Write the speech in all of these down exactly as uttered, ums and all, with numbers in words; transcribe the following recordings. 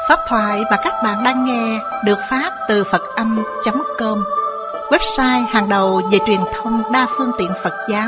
Pháp thoại mà các bạn đang nghe được phát từ Phật Âm chấm com, website hàng đầu về truyền thông đa phương tiện Phật giáo.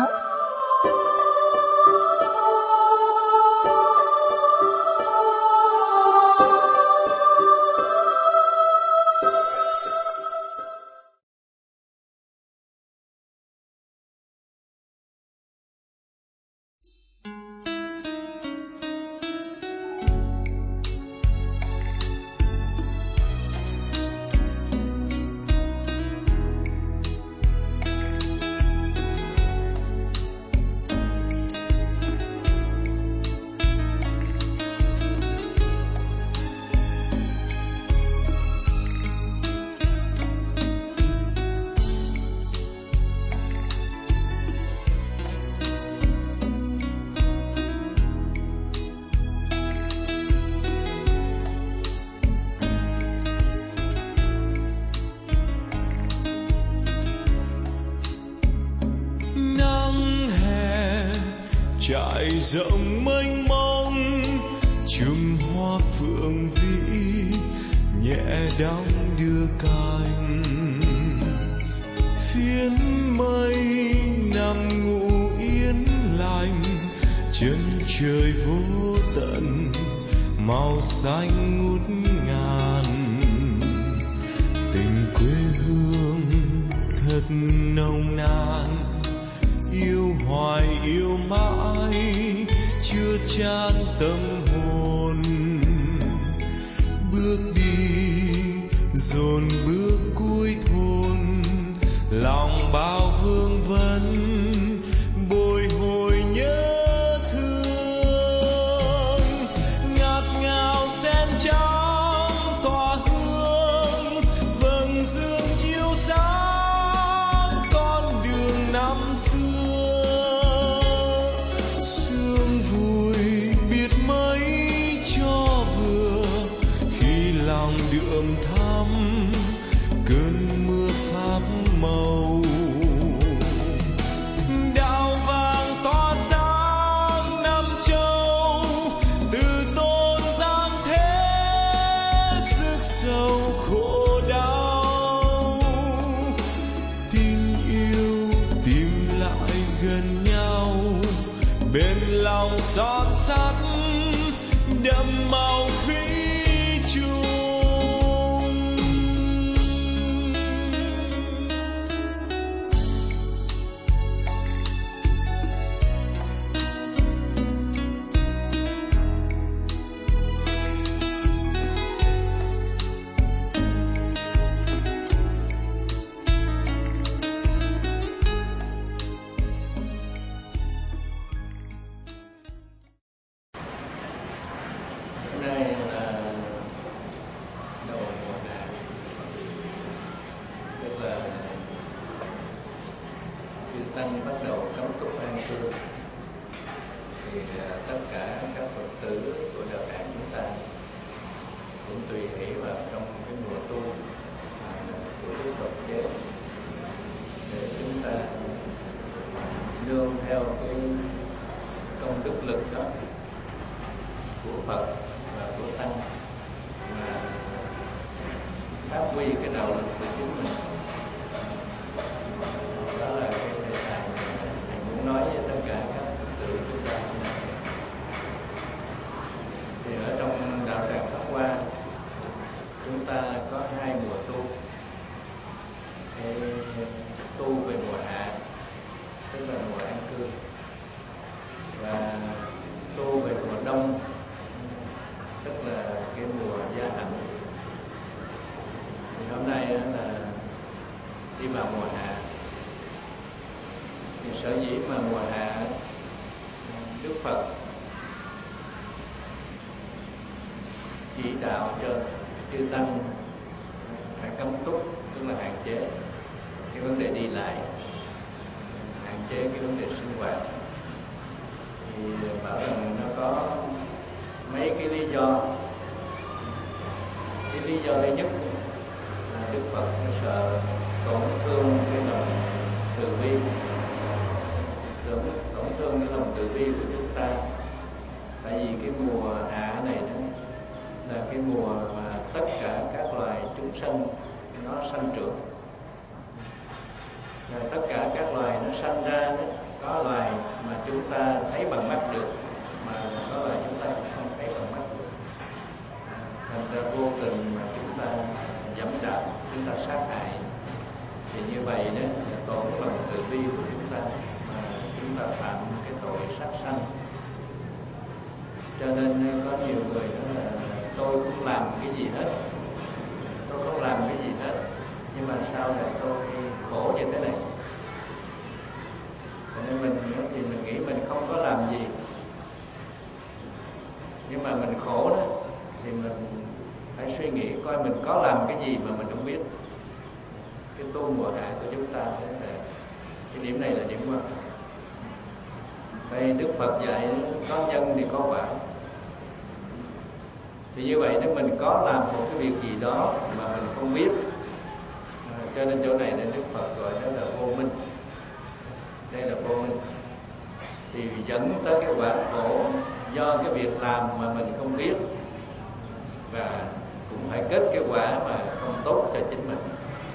Trải rộng mênh mông, chùm hoa phượng vĩ nhẹ đong đưa cánh. Phiến mây nằm ngủ yên lành, chân trời vô tận màu xanh ngút ngàn. Tình quê hương thật nồng nàn, yêu hoài yêu mãi chưa chan tâm hồn. Bước đi dồn bước cuối thôn, lòng bao vương vấn bồi hồi nhớ thương. Ngạt ngào sen trắng tỏa hương, vầng dương chiếu sáng con đường năm xưa. Đượm thắm cơn mưa pháp màu, đạo vàng tỏa sáng năm châu. Từ tôn giang thế sức sầu khổ đau, tình yêu tìm lại gần nhau, bên lòng son sắt đậm màu thủy chung. Tăng bắt đầu cấm túc an cư thì tất cả các Phật tử của đạo tràng chúng ta cũng tùy hỷ vào trong cái mùa tu của Đức Phật chế, để chúng ta nương theo cái công đức lực đó của Phật và của Tăng mà phát huy cái đạo lực của chính mình. Đó là cái đề tài mình muốn nói với tất cả các Phật tử chúng ta. Thì ở trong đạo tràng Pháp Hoa chúng ta có hai mùa tu. Cái tu về mùa hạ tức là mùa an cư, và tu về mùa đông tức là cái mùa gia hạnh. Thì hôm nay là đi vào mùa hạ. Thì sở dĩ mà mùa hạ Đức Phật chỉ đạo cho chư tăng phải cấm túc, tức là hạn chế cái vấn đề đi lại, hạn chế cái vấn đề sinh hoạt. Thì bảo rằng nó có mấy cái lý do. Cái lý do thứ nhất là Đức Phật nó sợ tổn thương cái lòng từ bi, tổn, tổn thương cái lòng từ bi của chúng ta. Tại vì cái mùa hạ này đó là cái mùa sanh trưởng. Và tất cả các loài nó sanh ra đó, có loài mà chúng ta thấy bằng mắt được, mà có loài chúng ta không thấy bằng mắt được. Thành ra vô tình mà chúng ta dẫm đạp, chúng ta sát hại, thì như vậy đó là tổn lòng từ bi của chúng ta, mà chúng ta phạm cái tội sát sanh. Cho nên có nhiều người nói là tôi không làm cái gì hết, tôi không làm cái gì hết, nhưng mà sao lại tôi khổ như thế này? Cho nên mình thì mình nghĩ mình không có làm gì, nhưng mà mình khổ đó, thì mình phải suy nghĩ coi mình có làm cái gì mà mình không biết. Cái tu mùa hạ của chúng ta là cái điểm này là điểm quan trọng. Đây Đức Phật dạy có nhân thì có quả. Thì như vậy nếu mình có làm một cái việc gì đó mà mình không biết, à, cho nên chỗ này nên Đức Phật gọi đó là vô minh. Đây là vô minh. Thì dẫn tới cái quả khổ do cái việc làm mà mình không biết, và cũng phải kết cái quả mà không tốt cho chính mình.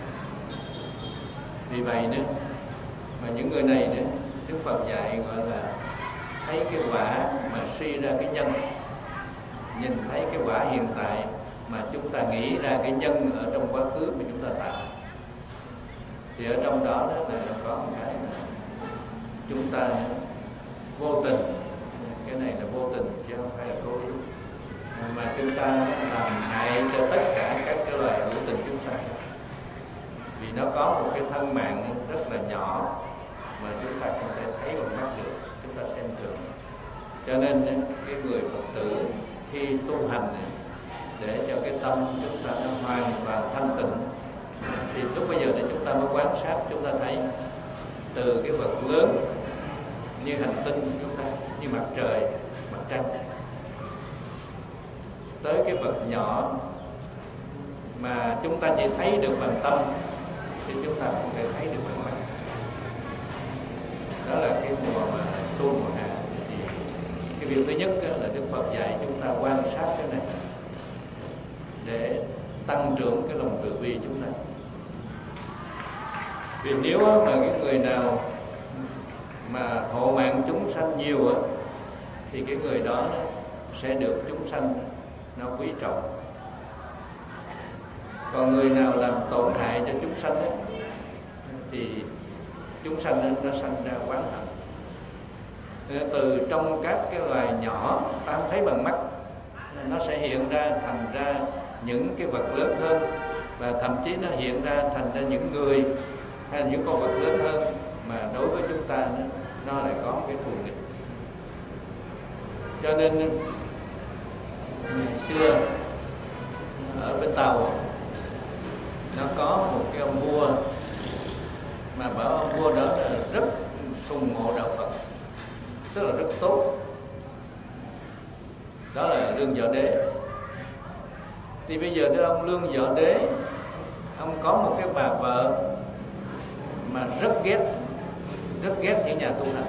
Vì vậy nữa mà những người này nữa, Đức Phật dạy gọi là thấy cái quả mà suy ra cái nhân, nhìn thấy cái quả hiện tại mà chúng ta nghĩ ra cái nhân ở trong quá khứ mà chúng ta tạo. Thì ở trong đó, đó là nó có một cái chúng ta vô tình, cái này là vô tình chứ không phải là cố ý, mà chúng ta làm hại cho tất cả các cái loài hữu tình chúng sanh. Vì nó có một cái thân mạng rất là nhỏ mà chúng ta không thể thấy bằng mắt được, chúng ta xem thường. Cho nên cái người Phật tử khi tu hành để cho cái tâm chúng ta nó hoàn toàn thanh tịnh, thì lúc bây giờ thì chúng ta mới quan sát, chúng ta thấy từ cái vật lớn như hành tinh chúng ta, như mặt trời, mặt trăng, tới cái vật nhỏ mà chúng ta chỉ thấy được bằng tâm, thì chúng ta không thể thấy được bằng mắt. Đó là cái mùa mà tu mùa hạ. Thì cái việc thứ nhất là Đức Phật dạy chúng ta quan sát cái này để tăng trưởng cái lòng từ bi chúng ta. Vì nếu mà cái người nào mà hộ mạng chúng sanh nhiều thì cái người đó sẽ được chúng sanh nó quý trọng. Còn người nào làm tổn hại cho chúng sanh ấy, thì chúng sanh nó sanh ra oán hận. Từ trong các cái loài nhỏ ta không thấy bằng mắt, nó sẽ hiện ra thành ra những cái vật lớn hơn, và thậm chí nó hiện ra thành ra những người hay là những con vật lớn hơn, mà đối với chúng ta nó, nó lại có cái thù nghịch. Cho nên ngày xưa ở bên Tàu nó có một cái ông vua mà bảo ông vua đó là rất sùng mộ đạo Phật, tức là rất tốt. Đó là Lương Võ Đế. Thì bây giờ đó ông Lương Võ Đế, ông có một cái bà vợ mà rất ghét, rất ghét những nhà tu hành.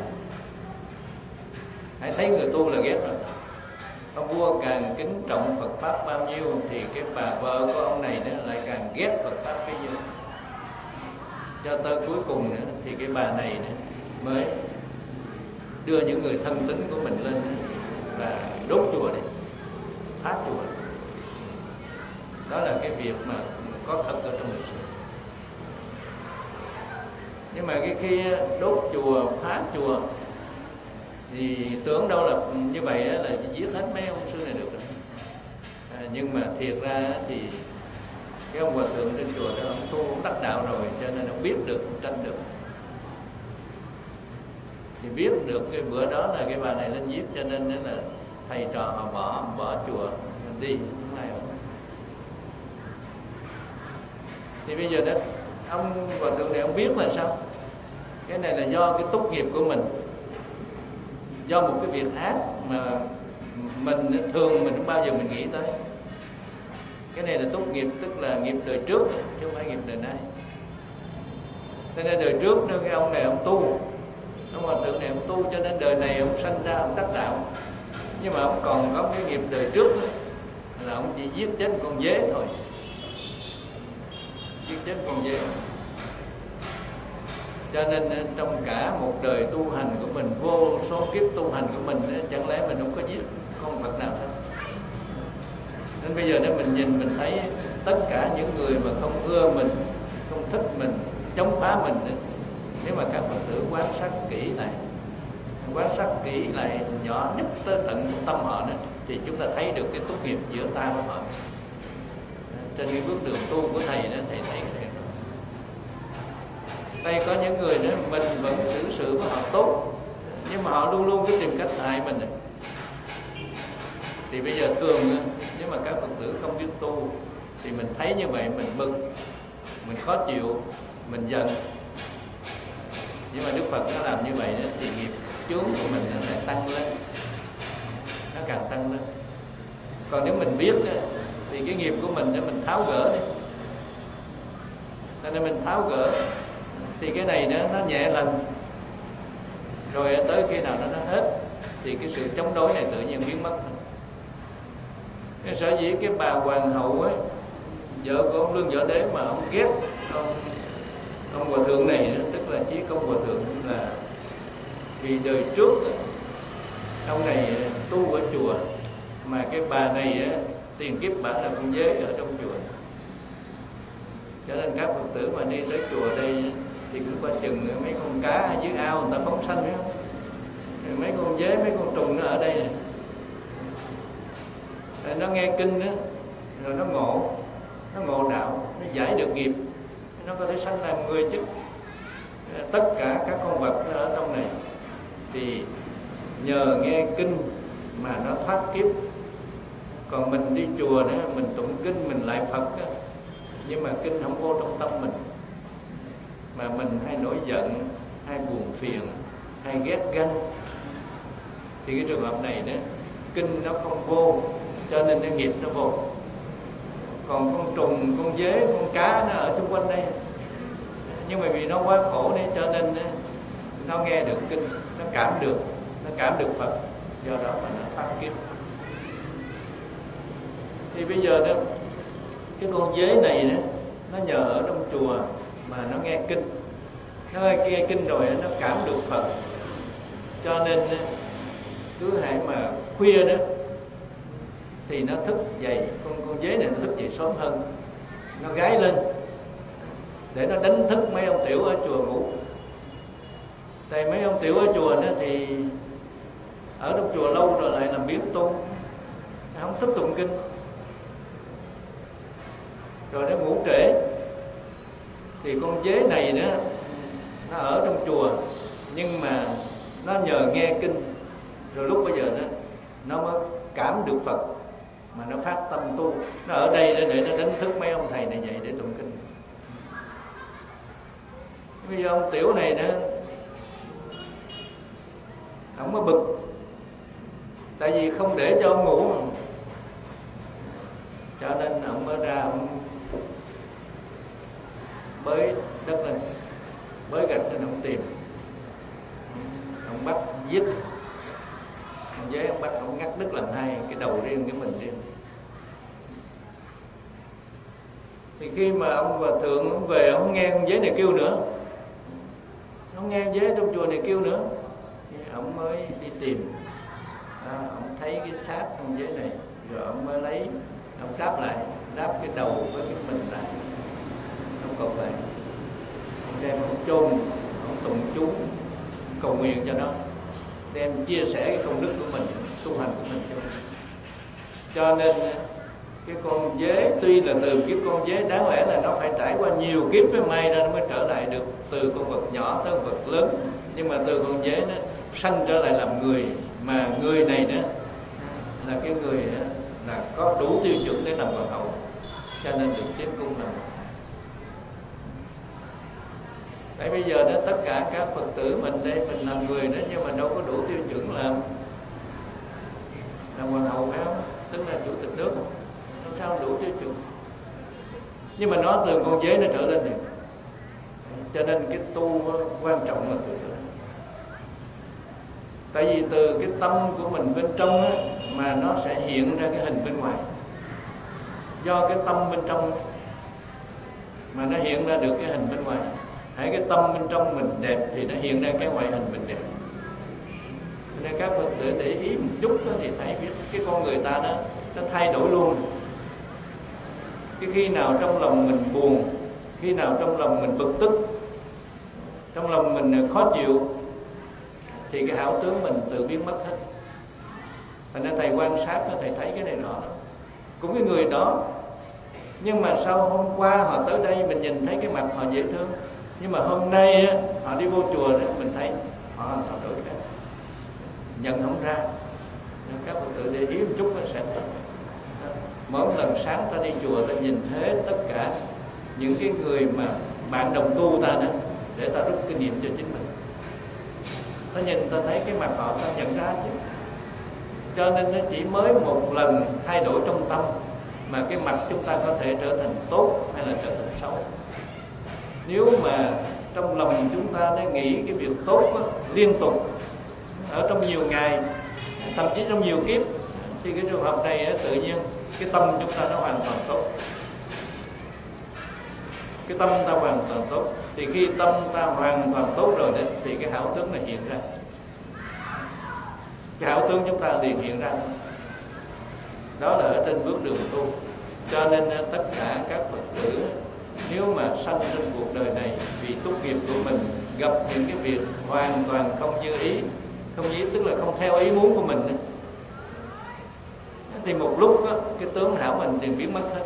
Hãy thấy người tu là ghét rồi. Ông vua càng kính trọng Phật Pháp bao nhiêu thì cái bà vợ của ông này nữa lại càng ghét Phật Pháp bấy nhiêu. Cho tới cuối cùng nữa thì cái bà này nữa mới đưa những người thân tín của mình lên và đốt chùa đi, phá chùa. Đó là cái việc mà có thật ở trong lịch sử. Nhưng mà cái khi đốt chùa, phá chùa thì tưởng đâu là như vậy là giết hết mấy ông sư này được rồi. À, nhưng mà thiệt ra thì cái ông hòa thượng trên chùa đó ông tu ông đắc đạo rồi, cho nên ông biết được, ông tranh được. Thì biết được cái bữa đó là cái bà này lên giết, cho nên là thầy trò họ bỏ bỏ chùa đi không ai. Thì bây giờ đó ông hòa thượng này ông biết là sao? Cái này là do cái túc nghiệp của mình, do một cái việc ác mà mình thường mình không bao giờ mình nghĩ tới. Cái này là túc nghiệp, tức là nghiệp đời trước chứ không phải nghiệp đời nay. Cho nên đời trước nếu cái ông này ông tu, ông hòa thượng này ông tu, cho nên đời này ông sanh ra ông đắc đạo. Nhưng mà ông còn có cái nghiệp đời trước đó, là ông chỉ giết chết con dế thôi, giết chết con dế. Cho nên trong cả một đời tu hành của mình, vô số kiếp tu hành của mình, chẳng lẽ mình không có giết con vật nào sao? Nên bây giờ nếu mình nhìn mình thấy tất cả những người mà không ưa mình, không thích mình, chống phá mình, nếu mà các Phật tử quan sát kỹ lại, quan sát kỹ lại nhỏ nhất tới tận tâm họ nữa, thì chúng ta thấy được cái tốt nghiệp giữa ta với họ. Trên cái bước đường tu của thầy đó, thầy thấy cái đó. Đây có những người đó mình vẫn xử sự với họ tốt, nhưng mà họ luôn luôn cứ tìm cách hại mình. Thì bây giờ thường nếu mà các Phật tử không biết tu thì mình thấy như vậy mình bực, mình khó chịu, mình giận. Nhưng mà Đức Phật nó làm như vậy đó, thì nghiệp chướng của mình nó lại tăng lên, nó càng tăng lên. Còn nếu mình biết đó, thì cái nghiệp của mình để mình tháo gỡ đi. Nên mình tháo gỡ thì cái này nó, nó nhẹ lần, rồi tới khi nào nó, nó hết thì cái sự chống đối này tự nhiên biến mất. Cái sở dĩ cái bà hoàng hậu ấy, vợ của ông Lương Võ Đế mà ông ghét ông ông hòa thượng này, tức là Chí Công hòa thượng, là vì đời trước ông này tu ở chùa, mà cái bà này tiền kiếp bản là con dế ở trong chùa. Cho nên các Phật tử mà đi tới chùa đây thì cứ qua chừng mấy con cá dưới ao người ta phóng sanh, phải không? Mấy con dế, mấy con trùng nó ở đây này. Rồi nó nghe kinh đó, rồi nó ngộ, nó ngộ đạo, nó giải được nghiệp, nó có thể sanh làm người chứ. Tất cả các con vật nó ở trong này thì nhờ nghe kinh mà nó thoát kiếp. Còn mình đi chùa đó, mình tụng kinh, mình lại Phật đó, nhưng mà kinh không vô trong tâm mình, mà mình hay nổi giận, hay buồn phiền, hay ghét ganh, thì cái trường hợp này đó, kinh nó không vô, cho nên cái nghiệp nó vô. Còn con trùng, con dế, con cá nó ở xung quanh đây, nhưng mà vì nó quá khổ nên cho nên nó nghe được kinh, nó cảm được, nó cảm được Phật, do đó mà nó thoát kiếp. Thì bây giờ đó, cái con dế này đó, nó nhờ ở trong chùa mà nó nghe kinh, nó nghe kinh rồi nó cảm được Phật, cho nên cứ hãy mà khuya đó thì nó thức dậy, con con dế này nó thức dậy sớm hơn, nó gáy lên để nó đánh thức mấy ông tiểu ở chùa ngủ. Tại mấy ông tiểu ở chùa đó thì ở trong chùa lâu rồi lại làm biến tu, không thích tụng kinh, rồi nó ngủ trễ. Thì con dế này nữa, nó ở trong chùa nhưng mà nó nhờ nghe kinh, rồi lúc bây giờ nó nó mới cảm được Phật, mà nó phát tâm tu. Nó ở đây để nó đánh thức mấy ông thầy này dậy để tụng kinh. Bây giờ ông tiểu này nữa, ông mới bực, tại vì không để cho ông ngủ, cho nên ông mới ra ông bới đất lên, bới gạch lên, ông tìm, ông bắt giết ông dế, ông bắt ông ngắt đứt làm hai, cái đầu riêng, cái mình riêng. Thì khi mà ông hòa thượng ông về, ông không nghe con dế này kêu nữa, ông nghe con dế trong chùa này kêu nữa, thì ông mới đi tìm. À, ông thấy cái xác con dế này, rồi ông mới lấy, ông đáp lại, đáp cái đầu với cái mình lại, ông còn lại, ông đem ông chôn, ông tụng chú cầu nguyện cho nó, đem chia sẻ cái công đức của mình, tu hành của mình cho mình. Cho nên cái con dế tuy là từ kiếp con dế, đáng lẽ là nó phải trải qua nhiều kiếp mới may ra nó mới trở lại được từ con vật nhỏ tới con vật lớn, nhưng mà từ con dế nó sanh trở lại làm người, mà người này đó là cái người đó, là có đủ tiêu chuẩn để làm hoàng hậu, cho nên được tiến cung làm. Tại bây giờ đó tất cả các Phật tử mình đây, mình làm người đó, nhưng mà đâu có đủ tiêu chuẩn làm làm hoàng hậu, phải không? Tức là chủ tịch nước, làm sao đủ tiêu chuẩn. Nhưng mà nó từ con dế nó trở lên được, cho nên cái tu quan trọng là từ từ. Tại vì từ cái tâm của mình bên trong á, mà nó sẽ hiện ra cái hình bên ngoài. Do cái tâm bên trong á, mà nó hiện ra được cái hình bên ngoài. Hãy cái tâm bên trong mình đẹp thì nó hiện ra cái ngoại hình mình đẹp. Nên các Phật tử để ý một chút đó thì thấy biết cái con người ta đó nó thay đổi luôn. Cái khi nào trong lòng mình buồn, khi nào trong lòng mình bực tức, trong lòng mình khó chịu, thì cái hảo tướng mình tự biến mất hết. Thành ra thầy quan sát đó, thầy thấy cái này nọ cũng cái người đó, nhưng mà sau hôm qua họ tới đây mình nhìn thấy cái mặt họ dễ thương, nhưng mà hôm nay á, họ đi vô chùa đó, mình thấy họ hoàn toàn đổi khác, nhận không ra. Nên các Phật tử để ý một chút nó sẽ thấy. Mỗi lần sáng ta đi chùa ta nhìn hết tất cả những cái người mà bạn đồng tu ta đó, để ta rút kinh nghiệm cho chính mình. Ta nhìn ta thấy cái mặt họ ta nhận ra chứ. Cho nên nó chỉ mới một lần thay đổi trong tâm mà cái mặt chúng ta có thể trở thành tốt hay là trở thành xấu. Nếu mà trong lòng chúng ta đã nghĩ cái việc tốt đó, liên tục ở trong nhiều ngày, thậm chí trong nhiều kiếp, thì cái trường hợp này đó, tự nhiên cái tâm chúng ta nó hoàn toàn tốt. Cái tâm ta hoàn toàn tốt. Thì khi tâm ta hoàn toàn tốt rồi đấy, thì cái hảo tướng này hiện ra. Cái hảo tướng chúng ta liền hiện ra. Đó là ở trên bước đường tu. Cho nên tất cả các Phật tử, nếu mà sanh trên cuộc đời này vì túc nghiệp của mình gặp những cái việc hoàn toàn không như ý, không như ý tức là không theo ý muốn của mình, thì một lúc đó, cái tướng hảo mình liền biến mất hết.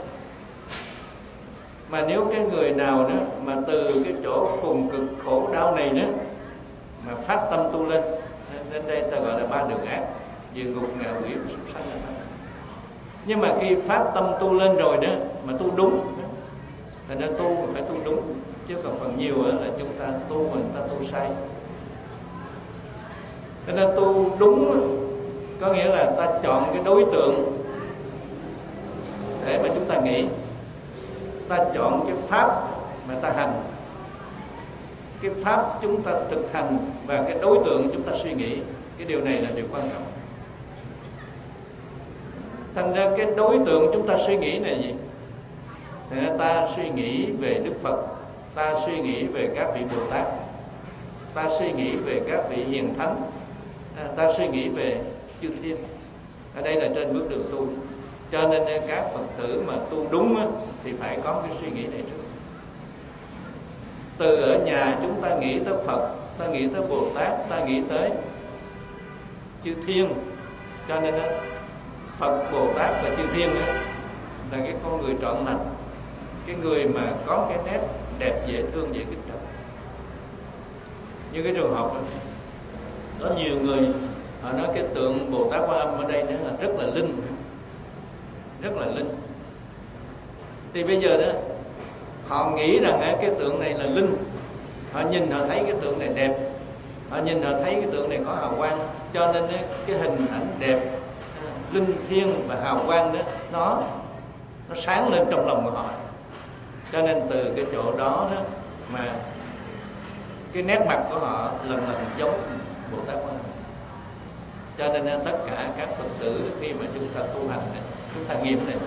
Mà nếu cái người nào đó mà từ cái chỗ cùng cực khổ đau này nữa mà phát tâm tu lên, đến đây ta gọi là ba đường ác: địa ngục, ngạ quỷ và súc sanh. Nhưng mà khi phát tâm tu lên rồi đó mà tu đúng, là nên tu mà phải tu đúng, chứ còn phần nhiều là chúng ta tu mà người ta tu sai. Cho nên tu đúng có nghĩa là ta chọn cái đối tượng để mà chúng ta nghĩ, ta chọn cái pháp mà ta hành, cái pháp chúng ta thực hành, và cái đối tượng chúng ta suy nghĩ. Cái điều này là điều quan trọng. Thành ra cái đối tượng chúng ta suy nghĩ là gì? Ta suy nghĩ về Đức Phật, ta suy nghĩ về các vị Bồ Tát, ta suy nghĩ về các vị hiền thánh, ta suy nghĩ về chư thiên. Ở đây là trên bước đường tu. Cho nên các Phật tử mà tu đúng thì phải có cái suy nghĩ này trước. Từ ở nhà chúng ta nghĩ tới Phật, ta nghĩ tới Bồ Tát, ta nghĩ tới chư thiên. Cho nên Phật, Bồ Tát và chư thiên là cái con người trọn lành, cái người mà có cái nét đẹp, dễ thương, dễ kính trọng. Như cái trường hợp đó, có nhiều người họ nói cái tượng Bồ Tát Quan Âm ở đây nữa là rất là linh, rất là linh. Thì bây giờ đó họ nghĩ rằng cái tượng này là linh, họ nhìn họ thấy cái tượng này đẹp, họ nhìn họ thấy cái tượng này có hào quang, cho nên cái hình ảnh đẹp, linh thiêng và hào quang đó nó nó sáng lên trong lòng của họ. Cho nên từ cái chỗ đó đó mà cái nét mặt của họ lần lần giống Bồ Tát Quan Âm. Cho nên tất cả các Phật tử khi mà chúng ta tu hành này, chúng ta nghiệm này,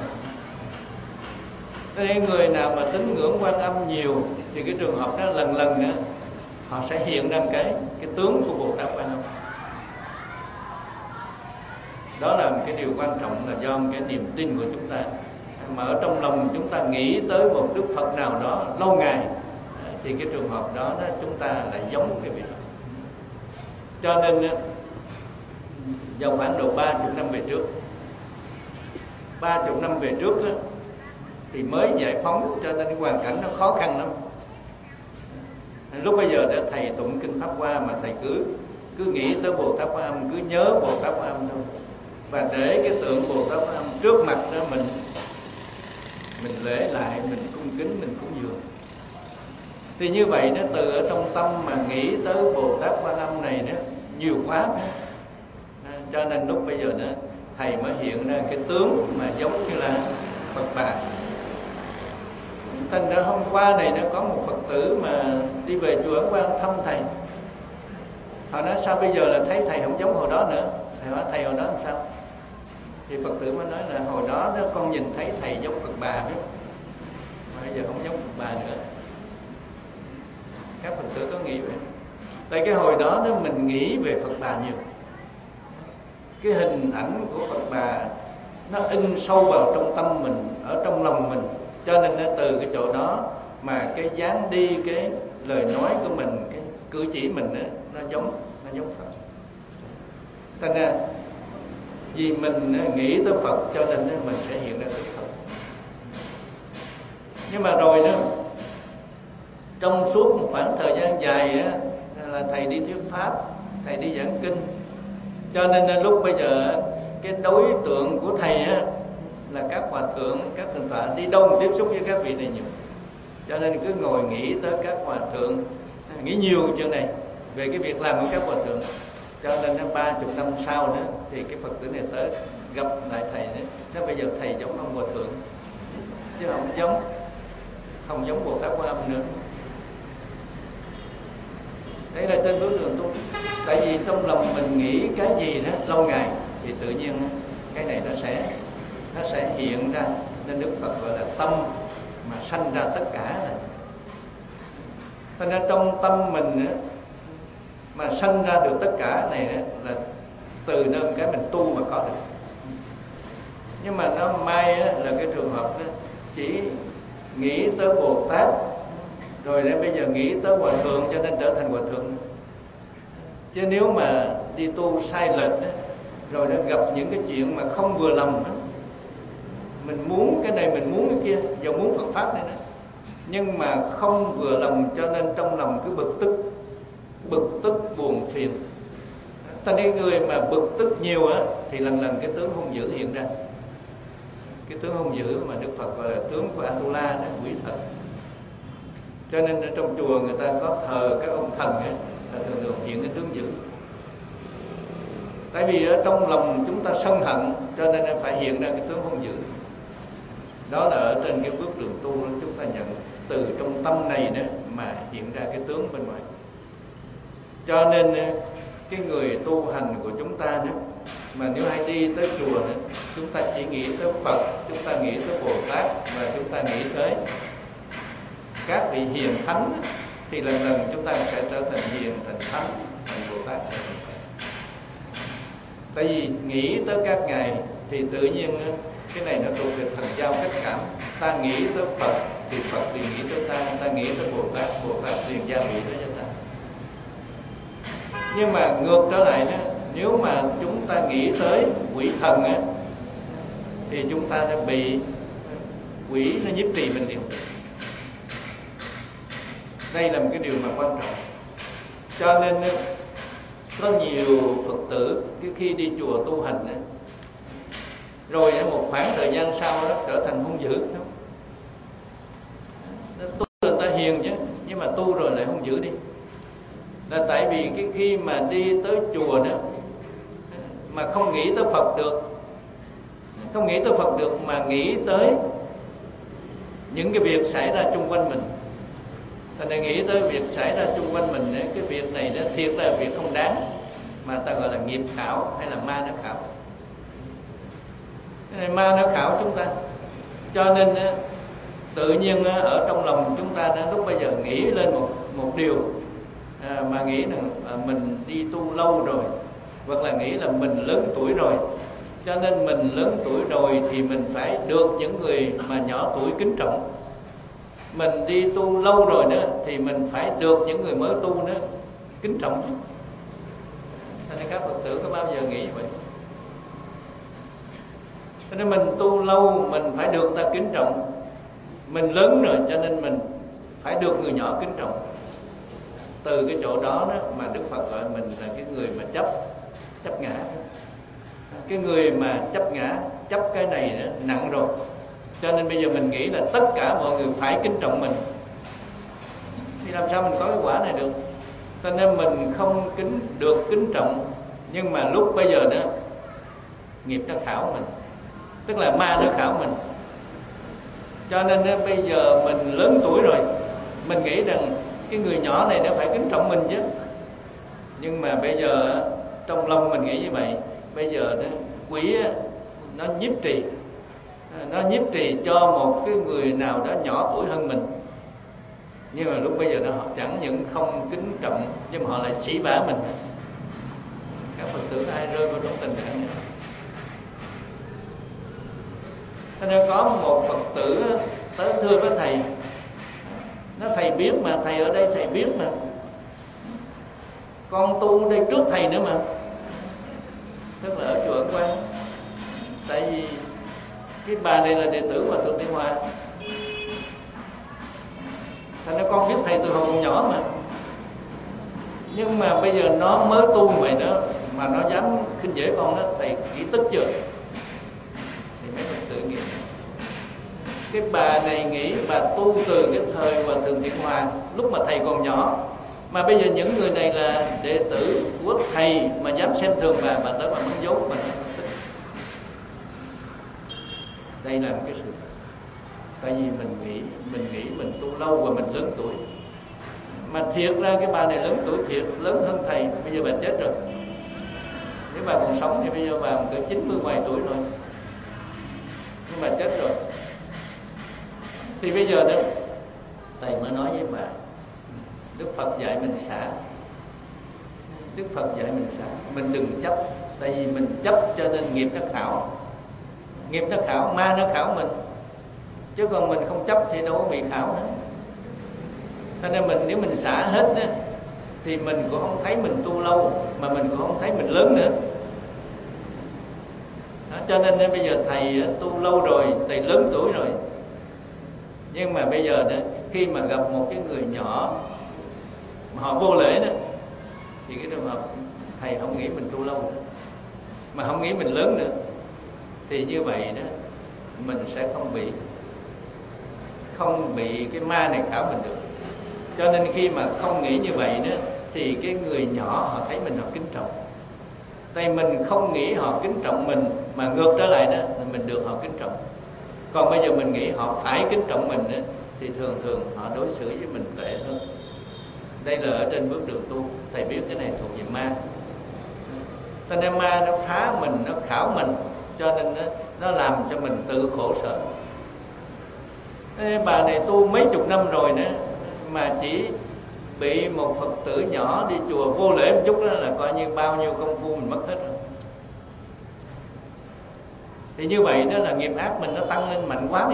cái người nào mà tín ngưỡng Quan Âm nhiều thì cái trường hợp đó lần lần nữa họ sẽ hiện ra cái cái tướng của Bồ Tát Quan Âm. Đó là một cái điều quan trọng, là do cái niềm tin của chúng ta. Mà ở trong lòng chúng ta nghĩ tới một Đức Phật nào đó lâu ngày thì cái trường hợp đó, đó chúng ta lại giống cái việc đó. Cho nên vào khoảng độ ba mươi năm về trước, ba mươi năm về trước đó, thì mới giải phóng, cho nên cái hoàn cảnh nó khó khăn lắm. Lúc bây giờ để thầy tụng kinh Pháp Hoa mà thầy cứ cứ nghĩ tới Bồ Tát Quan Âm, cứ nhớ Bồ Tát Quan Âm thôi, và để cái tượng Bồ Tát Quan Âm trước mặt đó mình mình lễ lại, mình cung kính, mình cúng dường. Thì như vậy nó từ ở trong tâm mà nghĩ tới Bồ Tát Quan Âm này đó nhiều quá, cho nên lúc bây giờ đó thầy mới hiện ra cái tướng mà giống như là Phật bà. Thành ra hôm qua này nó có một Phật tử mà đi về chùa Ấn Quang thăm thầy. Họ nói sao bây giờ là thấy thầy không giống hồi đó nữa. Thầy hỏi thầy hồi đó làm sao? Thì Phật tử mới nói là hồi đó, đó con nhìn thấy thầy giống Phật bà biết. bây giờ không giống Phật Bà nữa. Các Phật tử có nghĩ vậy? Tại cái hồi đó đó mình nghĩ về Phật Bà nhiều. Cái hình ảnh của Phật Bà nó in sâu vào trong tâm mình, ở trong lòng mình. Cho nên nó từ cái chỗ đó mà cái dáng đi, cái lời nói của mình, cái cử chỉ mình đó, nó giống nó giống Phật. Thành ra vì mình nghĩ tới Phật cho nên mình sẽ hiện ra tới Phật. Nhưng mà rồi đó, trong suốt một khoảng thời gian dài á, là thầy đi thuyết pháp, thầy đi giảng kinh, cho nên lúc bây giờ cái đối tượng của thầy á, là các hòa thượng, các thượng tọa đi đâu tiếp xúc với các vị này nhiều, cho nên cứ ngồi nghĩ tới các hòa thượng, nghĩ nhiều chuyện này về cái việc làm của các hòa thượng. Cho nên ba chục năm sau đó thì cái Phật tử này tới gặp lại thầy đấy, nó bây giờ thầy giống ông hòa thượng chứ không giống không giống Bồ Tát Quan Âm nữa. Đấy là trên bước đường tu. Tại vì trong lòng mình nghĩ cái gì đó lâu ngày thì tự nhiên cái này nó sẽ nó sẽ hiện ra. Nên Đức Phật gọi là tâm mà sanh ra tất cả này. Thành ra trong tâm mình mà sanh ra được tất cả này là từ nơi cái mình tu mà có được. Nhưng mà nó may là cái trường hợp đó chỉ nghĩ tới Bồ Tát rồi đến bây giờ nghĩ tới hòa thượng cho nên trở thành hòa thượng. Chứ nếu mà đi tu sai lệch đó, rồi đã gặp những cái chuyện mà không vừa lòng đó, mình muốn cái này mình muốn cái kia, giờ muốn Phật pháp này đó, nhưng mà không vừa lòng cho nên trong lòng cứ bực tức, bực tức buồn phiền. Ta nên người mà bực tức nhiều á thì lần lần cái tướng hung dữ hiện ra. Cái tướng hung dữ mà Đức Phật gọi là tướng của Atula đó, quỷ thần. Cho nên ở trong chùa người ta có thờ các ông thần ấy, là thường thường hiện cái tướng dữ. Tại vì ở trong lòng chúng ta sân hận cho nên phải hiện ra cái tướng hung dữ. Đó là ở trên cái bước đường tu chúng ta nhận từ trong tâm này đó mà hiện ra cái tướng bên ngoài. Cho nên cái người tu hành của chúng ta đó, mà nếu hay đi tới chùa đó, chúng ta chỉ nghĩ tới Phật, chúng ta nghĩ tới Bồ Tát và chúng ta nghĩ tới các vị hiền thánh đó, thì lần lần chúng ta sẽ trở thành hiền, thành thánh, thành Bồ Tát. Tại vì nghĩ tới các ngài thì tự nhiên cái này nó thuộc về thần giao cách cảm. Ta nghĩ tới Phật thì Phật liền nghĩ tới ta, ta nghĩ tới Bồ Tát, Bồ Tát liền giao nghĩ tới cho ta. Nhưng mà ngược trở lại đó, nếu mà chúng ta nghĩ tới quỷ thần á, thì chúng ta đã bị quỷ nó nhiếp trì mình liền. Đây là một cái điều mà quan trọng. Cho nên có nhiều Phật tử cái khi đi chùa tu hành ấy, rồi một khoảng thời gian sau đó trở thành hung dữ. Tu người ta hiền chứ, nhưng mà tu rồi lại hung dữ đi. Là tại vì cái khi mà đi tới chùa đó mà không nghĩ tới Phật được, không nghĩ tới Phật được mà nghĩ tới những cái việc xảy ra xung quanh mình. Thành ra nghĩ tới việc xảy ra xung quanh mình, cái việc này đó thiệt là việc không đáng, mà ta gọi là nghiệp khảo hay là ma nó khảo. Cái này ma nó khảo chúng ta. Cho nên tự nhiên ở trong lòng chúng ta đã lúc bây giờ nghĩ lên một một điều à, mà nghĩ rằng à, mình đi tu lâu rồi, hoặc là nghĩ là mình lớn tuổi rồi, cho nên mình lớn tuổi rồi thì mình phải được những người mà nhỏ tuổi kính trọng. Mình đi tu lâu rồi nữa thì mình phải được những người mới tu nữa kính trọng chứ. Cho nên các Phật tử có bao giờ nghĩ vậy? Cho nên mình tu lâu mình phải được ta kính trọng. Mình lớn rồi cho nên mình phải được người nhỏ kính trọng. Từ cái chỗ đó, đó mà Đức Phật gọi mình là cái người mà chấp chấp ngã. Cái người mà chấp ngã, chấp cái này đó, nặng rồi. Cho nên bây giờ mình nghĩ là tất cả mọi người phải kính trọng mình, thì làm sao mình có cái quả này được? Cho nên mình không kính được kính trọng. Nhưng mà lúc bây giờ đó nghiệp nó khảo mình, tức là ma nó khảo mình. Cho nên đó, bây giờ mình lớn tuổi rồi, mình nghĩ rằng cái người nhỏ này nó phải kính trọng mình chứ. Nhưng mà bây giờ trong lòng mình nghĩ như vậy, bây giờ đó, quỷ nó nhiếp trì. nó nhiếp trì cho một cái người nào đó nhỏ tuổi hơn mình. Nhưng mà lúc bây giờ nó họ chẳng những không kính trọng, nhưng mà họ lại sỉ vả mình. Các Phật tử ai rơi vào trong tình trạng này? Cho nên có một Phật tử tới thưa với thầy, nó thầy biết mà, thầy ở đây thầy biết mà, con tu đây trước thầy nữa mà. Tức là ở chùa Ấn Quang. Tại vì cái bà này là đệ tử Hòa Thượng Tịnh Hòa, thành ra con biết thầy từ hồi còn nhỏ mà. Nhưng mà bây giờ nó mới tu vậy đó mà nó dám khinh dễ con đó, thầy nghĩ tức chưa? Thì mấy Phật tử nghĩ cái bà này nghĩ bà tu từ cái thời Hòa Thượng Tịnh Hòa lúc mà thầy còn nhỏ, mà bây giờ những người này là đệ tử của thầy mà dám xem thường bà, bà tới bà mất dấu bà nói tức. Đây là một cái sự thật. Tại vì mình nghĩ mình nghĩ mình tu lâu và mình lớn tuổi, mà thiệt ra cái bà này lớn tuổi thiệt, lớn hơn thầy. Bây giờ bà chết rồi. Nếu bà còn sống thì bây giờ bà cỡ chín mươi vài tuổi rồi, nhưng mà chết rồi. Thì bây giờ đó thầy mới nói với bà, Đức Phật dạy mình xả. Đức Phật dạy mình xả, mình đừng chấp. Tại vì mình chấp cho nên nghiệp nó khảo. Nghiệp nó khảo, ma nó khảo mình. Chứ còn mình không chấp thì đâu có bị khảo nữa. Cho nên mình nếu mình xả hết á, thì mình cũng không thấy mình tu lâu, mà mình cũng không thấy mình lớn nữa. Đó, cho nên bây giờ thầy tu lâu rồi, thầy lớn tuổi rồi. Nhưng mà bây giờ đó, khi mà gặp một cái người nhỏ mà họ vô lễ đó, thì cái trường hợp thầy không nghĩ mình tu lâu nữa, mà không nghĩ mình lớn nữa, thì như vậy đó mình sẽ không bị không bị cái ma này khảo mình được. Cho nên khi mà không nghĩ như vậy đó, thì cái người nhỏ họ thấy mình họ kính trọng. Tại mình không nghĩ họ kính trọng mình, mà ngược trở lại đó mình được họ kính trọng. Còn bây giờ mình nghĩ họ phải kính trọng mình đó, thì thường thường họ đối xử với mình tệ hơn. Đây là ở trên bước đường tu, thầy biết cái này thuộc về ma. Cho nên ma nó phá mình, nó khảo mình, cho nên nó, nó làm cho mình tự khổ sở. Thế bà này tu mấy chục năm rồi nữa, mà chỉ bị một Phật tử nhỏ đi chùa vô lễ một chút đó là coi như bao nhiêu công phu mình mất hết rồi. Thì như vậy đó là nghiệp ác mình nó tăng lên mạnh quá đi.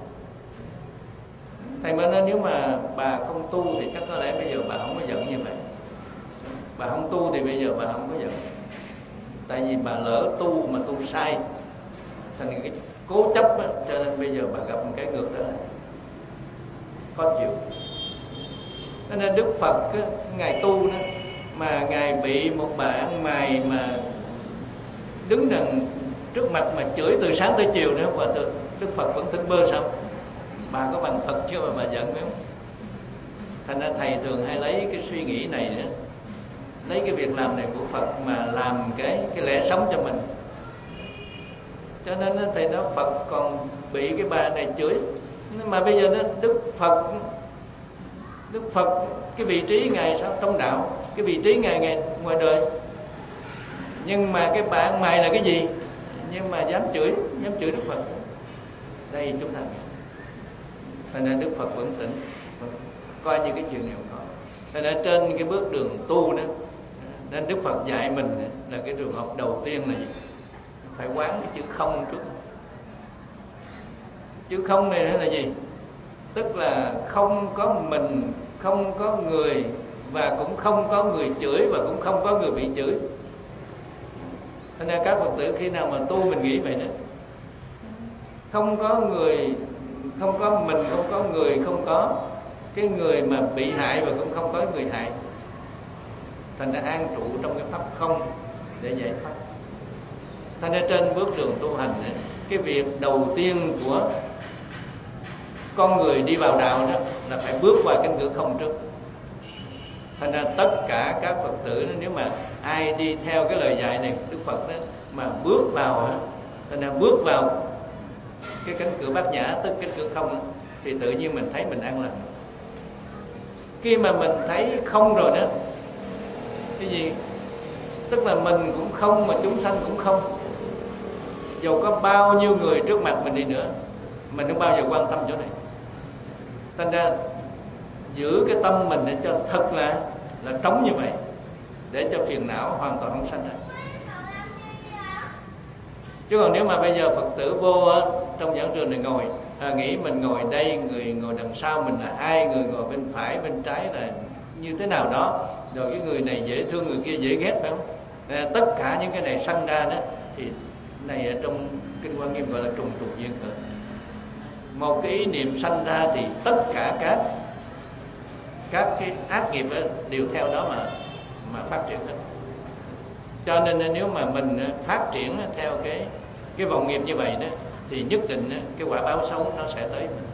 Thầy mới nói nếu mà bà không tu thì chắc có lẽ bây giờ bà không có giận như vậy. Bà không tu thì bây giờ bà không có giận. Tại vì bà lỡ tu mà tu sai, thành cái cố chấp đó, cho nên bây giờ bà gặp một cái ngược đó là khó chịu. Cho nên Đức Phật á, Ngài tu đó, mà Ngài bị một bà ăn mày mà đứng đằng trước mặt mà chửi từ sáng tới chiều nữa, và Đức Phật vẫn tỉnh bơ sao? Bà có bằng Phật chưa mà bà giận phải không? Thành ra thầy thường hay lấy cái suy nghĩ này nữa, lấy cái việc làm này của Phật mà làm cái cái lẽ sống cho mình. Cho nên thầy nói Phật còn bị cái bà này chửi, nhưng mà bây giờ nó Đức Phật Đức Phật cái vị trí Ngài sao trong đạo, cái vị trí Ngài Ngài ngoài đời. Nhưng mà cái bà ăn mày là cái gì? Nhưng mà dám chửi, dám chửi Đức Phật. Đây chúng ta thành ra Đức Phật vẫn tỉnh, coi như cái chuyện này không có. Thành ra trên cái bước đường tu đó, nên Đức Phật dạy mình là cái trường hợp đầu tiên là gì? Phải quán cái chữ không trước. Chữ không này là gì? Tức là không có mình, không có người, và cũng không có người chửi, và cũng không có người bị chửi. Thành ra các Phật tử khi nào mà tu mình nghĩ vậy đó, không có người, không có mình, không có người, không có cái người mà bị hại, và cũng không có người hại. Thành ra an trụ trong cái pháp không để giải thoát. Thành ra trên bước đường tu hành ấy, cái việc đầu tiên của con người đi vào đạo đó là phải bước qua cánh cửa không trước. Thành ra tất cả các Phật tử đó, nếu mà ai đi theo cái lời dạy này của Đức Phật đó, mà bước vào đó, thành ra bước vào cái cánh cửa bát nhã, tức cánh cửa không đó, thì tự nhiên mình thấy mình an lành. Khi mà mình thấy không rồi đó, cái gì? Tức là mình cũng không, mà chúng sanh cũng không. dầu có bao nhiêu người trước mặt mình đi nữa, mình không bao giờ quan tâm chỗ này. Thành ra giữ cái tâm mình để cho thật là là trống như vậy, để cho phiền não hoàn toàn không sanh ra. Chứ còn nếu mà bây giờ Phật tử vô á, trong giảng trường này ngồi, à, nghĩ mình ngồi đây, người ngồi đằng sau mình là ai, người ngồi bên phải bên trái là như thế nào đó, rồi cái người này dễ thương, người kia dễ ghét, phải không? À, tất cả những cái này sanh ra đó thì này ở trong Kinh Hoa Nghiêm gọi là trùng trùng duyên khởi. Một cái ý niệm sanh ra thì tất cả các các cái ác nghiệp đó đều theo đó mà mà phát triển hết. Cho nên nếu mà mình phát triển theo cái cái vòng nghiệp như vậy đó thì nhất định cái quả báo xấu nó sẽ tới mình.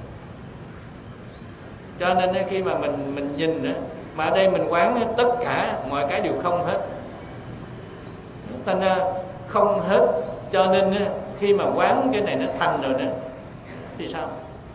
Cho nên khi mà mình mình nhìn đó, mà ở đây mình quán tất cả mọi cái đều không hết, thành ra không hết. Cho nên khi mà quán cái này nó thành rồi đó thì sao?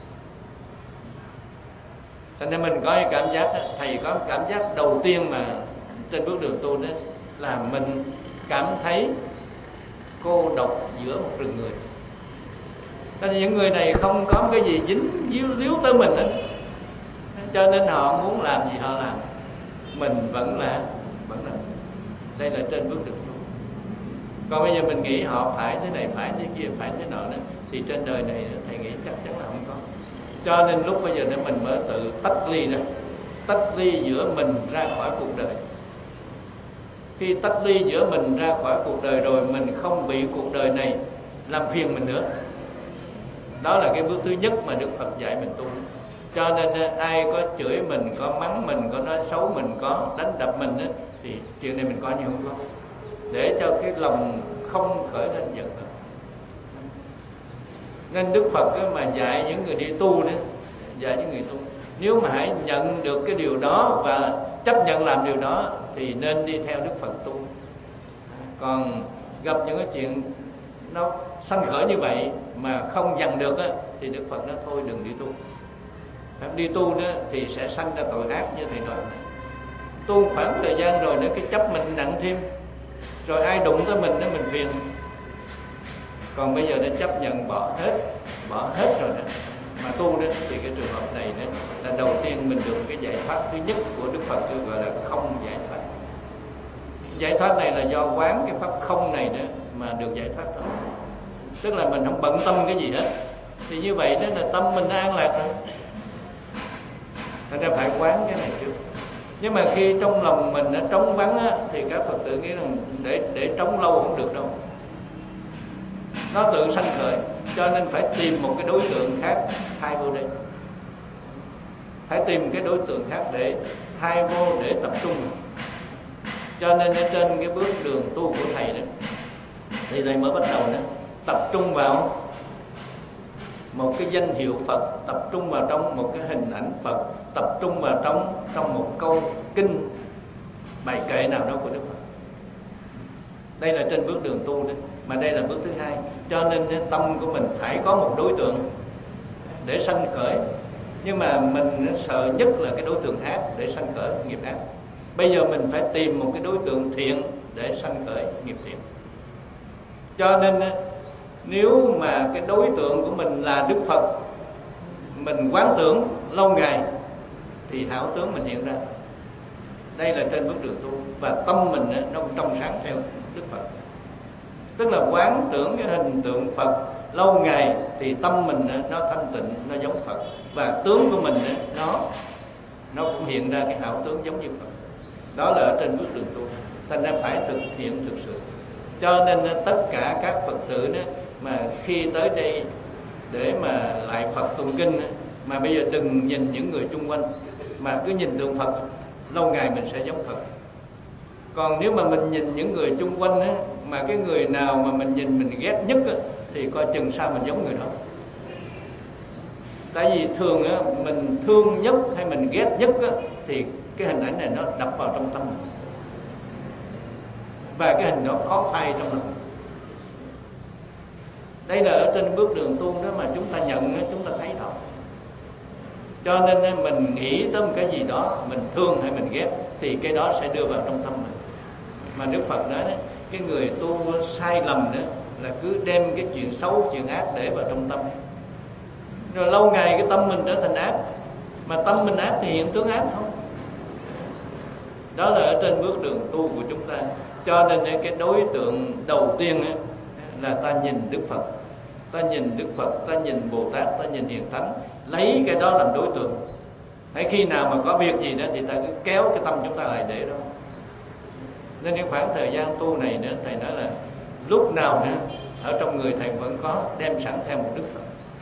Thành ra mình có cái cảm giác đó, thầy có cảm giác đầu tiên mà trên bước đường tu đó là mình cảm thấy cô độc giữa một rừng người. Cho nên những người này không có cái gì dính díu líu tới mình hết, cho nên họ muốn làm gì họ làm, mình vẫn là vẫn là đây là trên bước đường tu. Còn bây giờ mình nghĩ họ phải thế này, phải thế kia, phải thế nọ nữa, thì trên đời này thầy nghĩ chắc chắn là không có. Cho nên lúc bây giờ để mình mới tự tách ly ra, tách ly giữa mình ra khỏi cuộc đời. Khi tách ly giữa mình ra khỏi cuộc đời rồi, mình không bị cuộc đời này làm phiền mình nữa. Đó là cái bước thứ nhất mà Đức Phật dạy mình tu. Cho nên ai có chửi mình, có mắng mình, có nói xấu mình, có đánh đập mình đó, thì chuyện này mình coi như không có, để cho cái lòng không khởi lên giận nữa. Nên Đức Phật mà dạy những người đi tu đó, dạy những người tu, nếu mà hãy nhận được cái điều đó và chấp nhận làm điều đó thì nên đi theo Đức Phật tu. Còn gặp những cái chuyện nó sanh khởi như vậy mà không dằn được á, thì Đức Phật nói thôi đừng đi tu. Đi tu đó thì sẽ sanh ra tội ác như thầy nói. Tu khoảng thời gian rồi đó cái chấp mình nặng thêm, rồi ai đụng tới mình đó mình phiền. Còn bây giờ đã chấp nhận bỏ hết, bỏ hết rồi đó mà tu đó, thì cái trường hợp này đó là đầu tiên mình được cái giải thoát thứ nhất của Đức Phật, tôi gọi là không giải thoát. Giải thoát này là do quán cái pháp không này đó mà được giải thoát thôi. Tức là mình không bận tâm cái gì hết, thì như vậy đó là tâm mình đã an lạc rồi. Thành ra phải quán cái này trước. Nhưng mà khi trong lòng mình nó trống vắng á, thì các Phật tử nghĩ rằng để để trống lâu không được đâu, nó tự sanh khởi, cho nên phải tìm một cái đối tượng khác thay vô đây. Phải tìm cái đối tượng khác để thay vô, để tập trung. Cho nên ở trên cái bước đường tu của thầy đó, thì thầy mới bắt đầu đó tập trung vào một cái danh hiệu Phật, tập trung vào trong một cái hình ảnh Phật, tập trung vào trong trong một câu kinh, bài kệ nào đó của Đức Phật. Đây là trên bước đường tu đó, mà đây là bước thứ hai. Cho nên tâm của mình phải có một đối tượng để sanh khởi. Nhưng mà mình sợ nhất là cái đối tượng ác để sanh khởi nghiệp ác. Bây giờ mình phải tìm một cái đối tượng thiện để sanh khởi nghiệp thiện. Cho nên nếu mà cái đối tượng của mình là Đức Phật, mình quán tưởng lâu ngày thì hảo tướng mình hiện ra. Đây là trên bước đường tu. Và tâm mình nó trong sáng theo Đức Phật. Tức là quán tưởng cái hình tượng Phật lâu ngày thì tâm mình nó thanh tịnh, nó giống Phật. Và tướng của mình nó nó cũng hiện ra cái hảo tướng giống như Phật. Đó là ở trên bước đường tu. Thành ra phải thực hiện thực sự. Cho nên tất cả các Phật tử đó, mà khi tới đây để mà lại Phật tụng kinh, mà bây giờ đừng nhìn những người chung quanh, mà cứ nhìn tượng Phật, lâu ngày mình sẽ giống Phật. Còn nếu mà mình nhìn những người chung quanh á, mà cái người nào mà mình nhìn mình ghét nhất á, thì coi chừng sao mình giống người đó. Tại vì thường á, mình thương nhất hay mình ghét nhất á, thì cái hình ảnh này nó đập vào trong tâm mình. Và cái hình đó khó phai trong lòng. Đây là ở trên bước đường tu đó mà chúng ta nhận, chúng ta thấy rõ. Cho nên mình nghĩ tới một cái gì đó, mình thương hay mình ghét, thì cái đó sẽ đưa vào trong tâm mình. Mà Đức Phật nói đấy, cái người tu sai lầm đó là cứ đem cái chuyện xấu, chuyện ác để vào trong tâm, rồi lâu ngày cái tâm mình trở thành ác. Mà tâm mình ác thì hiện tướng ác không. Đó là ở trên bước đường tu của chúng ta. Cho nên cái đối tượng đầu tiên là ta nhìn Đức Phật, ta nhìn Đức Phật, ta nhìn Bồ Tát, ta nhìn Hiền Thánh, lấy cái đó làm đối tượng. Hay khi nào mà có việc gì đó thì ta cứ kéo cái tâm chúng ta lại để đó. Nên cái khoảng thời gian tu này nữa, thầy nói là lúc nào nữa ở trong người thầy vẫn có đem sẵn theo một Đức Phật.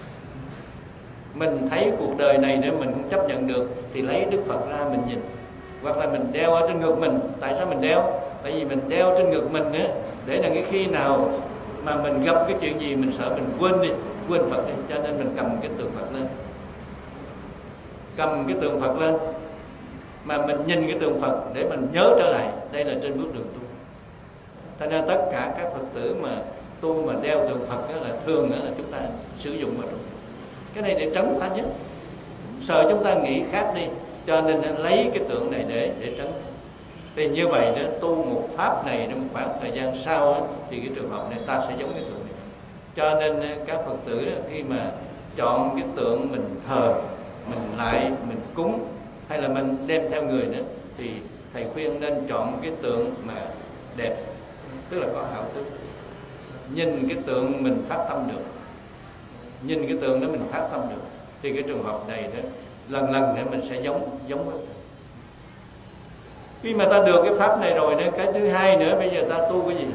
Mình thấy cuộc đời này nếu mình không chấp nhận được thì lấy Đức Phật ra mình nhìn. Hoặc là mình đeo ở trên ngực mình. Tại sao mình đeo? Tại vì mình đeo trên ngực mình nữa, để là cái khi nào mà mình gặp cái chuyện gì mình sợ mình quên đi, quên Phật đi. Cho nên mình cầm cái tượng Phật lên, cầm cái tượng Phật lên mà mình nhìn cái tượng Phật để mình nhớ trở lại. Đây là trên bước đường tu. Thành ra tất cả các Phật tử mà tu mà đeo tượng Phật đó là thường đó là chúng ta sử dụng vào trong cái này để trấn ta nhất, sợ chúng ta nghĩ khác đi, cho nên lấy cái tượng này để để trấn. Thì như vậy đó, tu một pháp này trong một khoảng thời gian sau đó, thì cái trường hợp này ta sẽ giống cái tượng này. Cho nên các Phật tử đó, khi mà chọn cái tượng mình thờ, mình lại, mình cúng hay là mình đem theo người nữa, thì thầy khuyên nên chọn cái tượng mà đẹp, tức là có hảo tướng. Nhìn cái tượng mình phát tâm được, nhìn cái tượng đó mình phát tâm được, thì cái trường hợp này đó lần lần nữa mình sẽ giống giống với. Khi mà ta được cái pháp này rồi nữa, cái thứ hai nữa, bây giờ ta tu cái gì?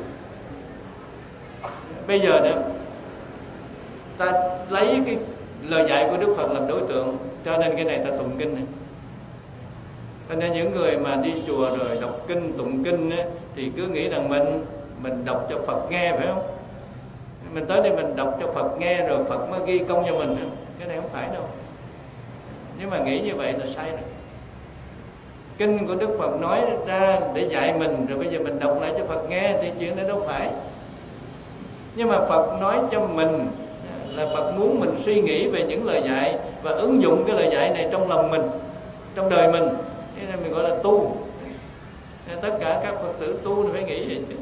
Bây giờ nữa ta lấy cái lời dạy của Đức Phật làm đối tượng, cho nên cái này ta tụng kinh này. Cho nên những người mà đi chùa rồi đọc kinh, tụng kinh ấy, thì cứ nghĩ rằng mình mình đọc cho Phật nghe, phải không? Mình tới đây mình đọc cho Phật nghe rồi Phật mới ghi công cho mình. Cái này không phải đâu. Nhưng mà nghĩ như vậy là sai rồi. Kinh của Đức Phật nói ra để dạy mình, rồi bây giờ mình đọc lại cho Phật nghe thì chuyện đó đâu phải. Nhưng mà Phật nói cho mình là Phật muốn mình suy nghĩ về những lời dạy và ứng dụng cái lời dạy này trong lòng mình, trong đời mình. Thế nên mình gọi là tu. Nên tất cả các Phật tử tu thì phải nghĩ vậy chứ,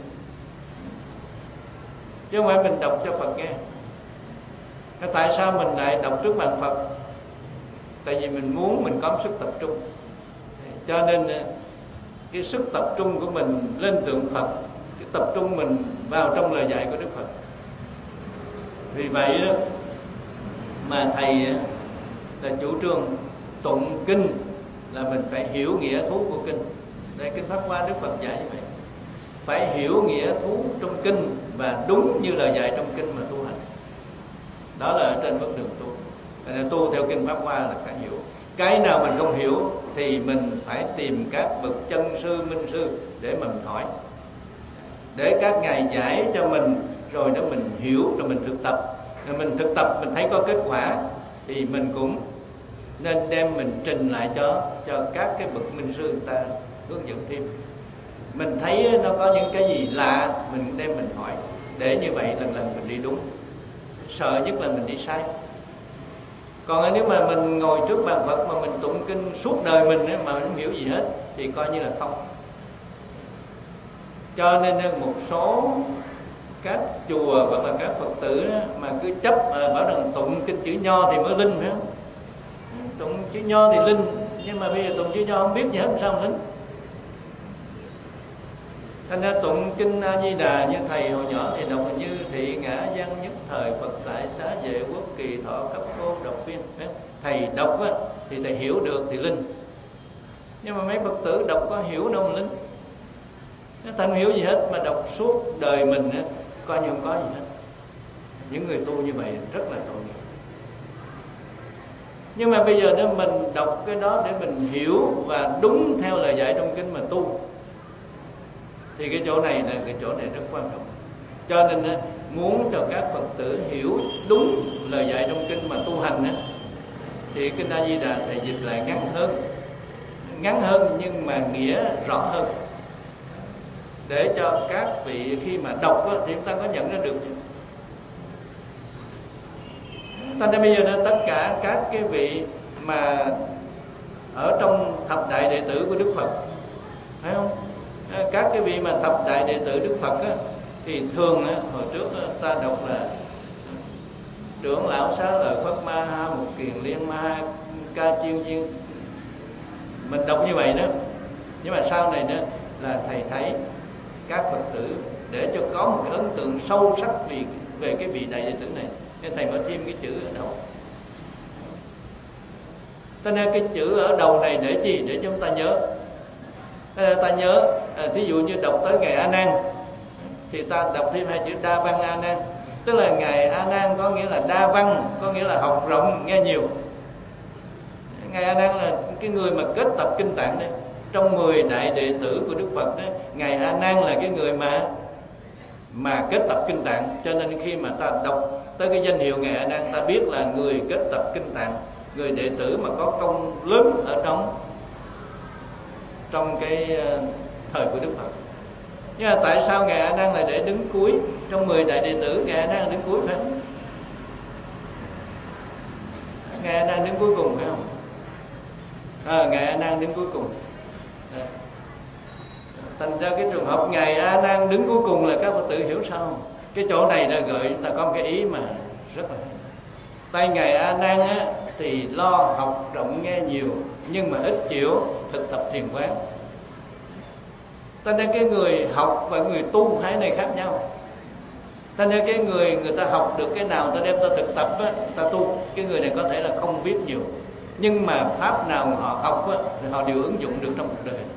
chứ không phải mình đọc cho Phật nghe. Tại sao mình lại đọc trước bàn Phật? Tại vì mình muốn mình có sức tập trung. Cho nên cái sức tập trung của mình lên tượng Phật, cái tập trung mình vào trong lời dạy của Đức Phật. Vì vậy đó mà thầy là chủ trương tụng kinh là mình phải hiểu nghĩa thú của kinh. Đây kinh Pháp Hoa Đức Phật dạy như vậy, phải hiểu nghĩa thú trong kinh và đúng như lời dạy trong kinh mà tu hành. Đó là ở trên bước đường tu. Nên tu theo kinh Pháp Hoa là phải hiểu. Cái nào mình không hiểu thì mình phải tìm các bậc chân sư, minh sư để mình hỏi, để các ngài giải cho mình, rồi đó mình hiểu, rồi mình thực tập. Rồi mình thực tập mình thấy có kết quả thì mình cũng nên đem mình trình lại cho cho các cái bậc minh sư người ta hướng dẫn thêm. Mình thấy nó có những cái gì lạ mình đem mình hỏi, để như vậy lần lần mình đi đúng. Sợ nhất là mình đi sai. Còn nếu mà mình ngồi trước bàn Phật mà mình tụng kinh suốt đời mình mà mình không hiểu gì hết thì coi như là không. Cho nên một số các chùa hoặc là các Phật tử mà cứ chấp bảo rằng tụng kinh chữ Nho thì mới linh, phải không? Tụng chữ Nho thì linh, nhưng mà bây giờ tụng chữ Nho không biết gì hết, sao linh? Thành ra tụng kinh A Di Đà như thầy hồi nhỏ thì đọc như thị ngã văn nhất thời Phật tại xá vệ quốc kỳ thọ cấp cô độc viên. Thầy đọc á, thì thầy hiểu được thì linh. Nhưng mà mấy Phật tử đọc có hiểu đâu mà linh. Thành không hiểu gì hết mà đọc suốt đời mình á, coi như không có gì hết. Những người tu như vậy rất là tội nghiệp. Nhưng mà bây giờ nếu mình đọc cái đó để mình hiểu và đúng theo lời dạy trong kinh mà tu, thì cái chỗ này là cái chỗ này rất quan trọng. Cho nên muốn cho các Phật tử hiểu đúng lời dạy trong kinh mà tu hành thì kinh A Di Đà thầy dịch lại ngắn hơn, ngắn hơn nhưng mà nghĩa rõ hơn, để cho các vị khi mà đọc thì chúng ta có nhận ra được. Thành ra bây giờ đó, tất cả các cái vị mà ở trong thập đại đệ tử của Đức Phật, phải không? Các cái vị mà thập đại đệ tử Đức Phật á, Thì thường á, hồi trước á, ta đọc là trưởng lão xá lợi Phất Ma Ha Một Kiền Liên Ma Ca Chiên Viên, mình đọc như vậy đó. Nhưng mà sau này đó là thầy thấy các Phật tử để cho có một cái ấn tượng sâu sắc về, về cái vị đại đệ tử này, nên thầy mới thêm cái chữ ở đầu. Cho nên cái chữ ở đầu này để chi? Để chúng ta nhớ. Ta nhớ, à, thí dụ như đọc tới Ngài A Nan thì ta đọc thêm hai chữ Đa Văn A Nan. Tức là Ngài A Nan có nghĩa là đa văn, có nghĩa là học rộng nghe nhiều. Ngài A Nan là cái người mà kết tập kinh tạng đấy. Trong mười đại đệ tử của Đức Phật đấy, Ngài A Nan là cái người mà mà kết tập kinh tạng. Cho nên khi mà ta đọc tới cái danh hiệu Ngài A Nan, ta biết là người kết tập kinh tạng, người đệ tử mà có công lớn ở trong trong cái thời của Đức Phật. Nhưng mà tại sao Ngài A Nan lại để đứng cuối? Trong mười đại đệ tử, Ngài A Nan là đứng cuối phải không? Ngài A Nan đứng cuối cùng phải không? À, Ngài A Nan đứng cuối cùng. À. Thành ra cái trường hợp Ngài A Nan đứng cuối cùng là các Phật tử hiểu sao không? Cái chỗ này là gợi ta có một cái ý mà rất là hay. Tại Ngài A Nan á thì lo học rộng nghe nhiều, nhưng mà ít chịu thực tập thiền quán. Ta nên cái người học và người tu hai này khác nhau. Ta nên cái người người ta học được cái nào ta đem ta thực tập á, ta tu. Cái người này có thể là không biết nhiều, nhưng mà pháp nào họ học á, thì họ đều ứng dụng được trong cuộc đời.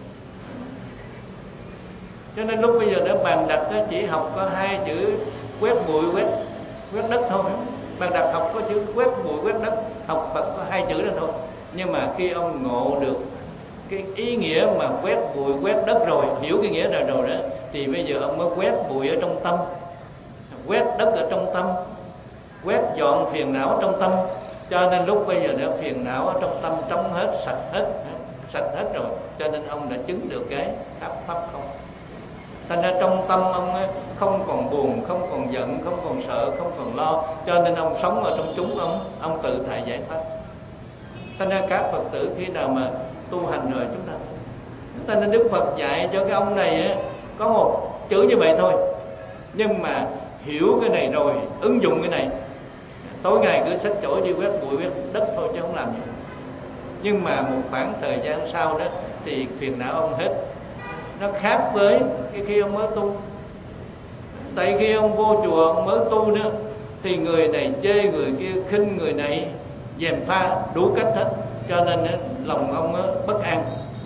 Cho nên lúc bây giờ đó bàn đặt đó, chỉ học có hai chữ quét bụi quét quét đất thôi. Bàn đặt học có chữ quét bụi quét đất, học Phật có hai chữ đó thôi. Nhưng mà khi ông ngộ được cái ý nghĩa mà quét bụi quét đất rồi, hiểu cái nghĩa rồi rồi đó, thì bây giờ ông mới quét bụi ở trong tâm, quét đất ở trong tâm, quét dọn phiền não trong tâm. Cho nên lúc bây giờ đã phiền não ở trong tâm trống hết, sạch hết, sạch hết rồi. Cho nên ông đã chứng được cái pháp pháp không. Thành ra trong tâm ông ấy không còn buồn, không còn giận, không còn sợ, không còn lo. Cho nên ông sống ở trong chúng ông, ông tự tại giải thoát. Thành ra các Phật tử khi nào mà tu hành rồi chúng ta, cho nên Đức Phật dạy cho cái ông này ấy, có một chữ như vậy thôi, nhưng mà hiểu cái này rồi ứng dụng cái này, tối ngày cứ xách chổi đi quét bụi quét đất thôi chứ không làm gì. Nhưng mà một khoảng thời gian sau đó thì phiền não ông hết. Nó khác với cái khi ông mới tu. Tại khi ông vô chùa ông mới tu nữa thì người này chê, người kia khinh, người này gièm pha đủ cách hết. Cho nên lòng ông bất an,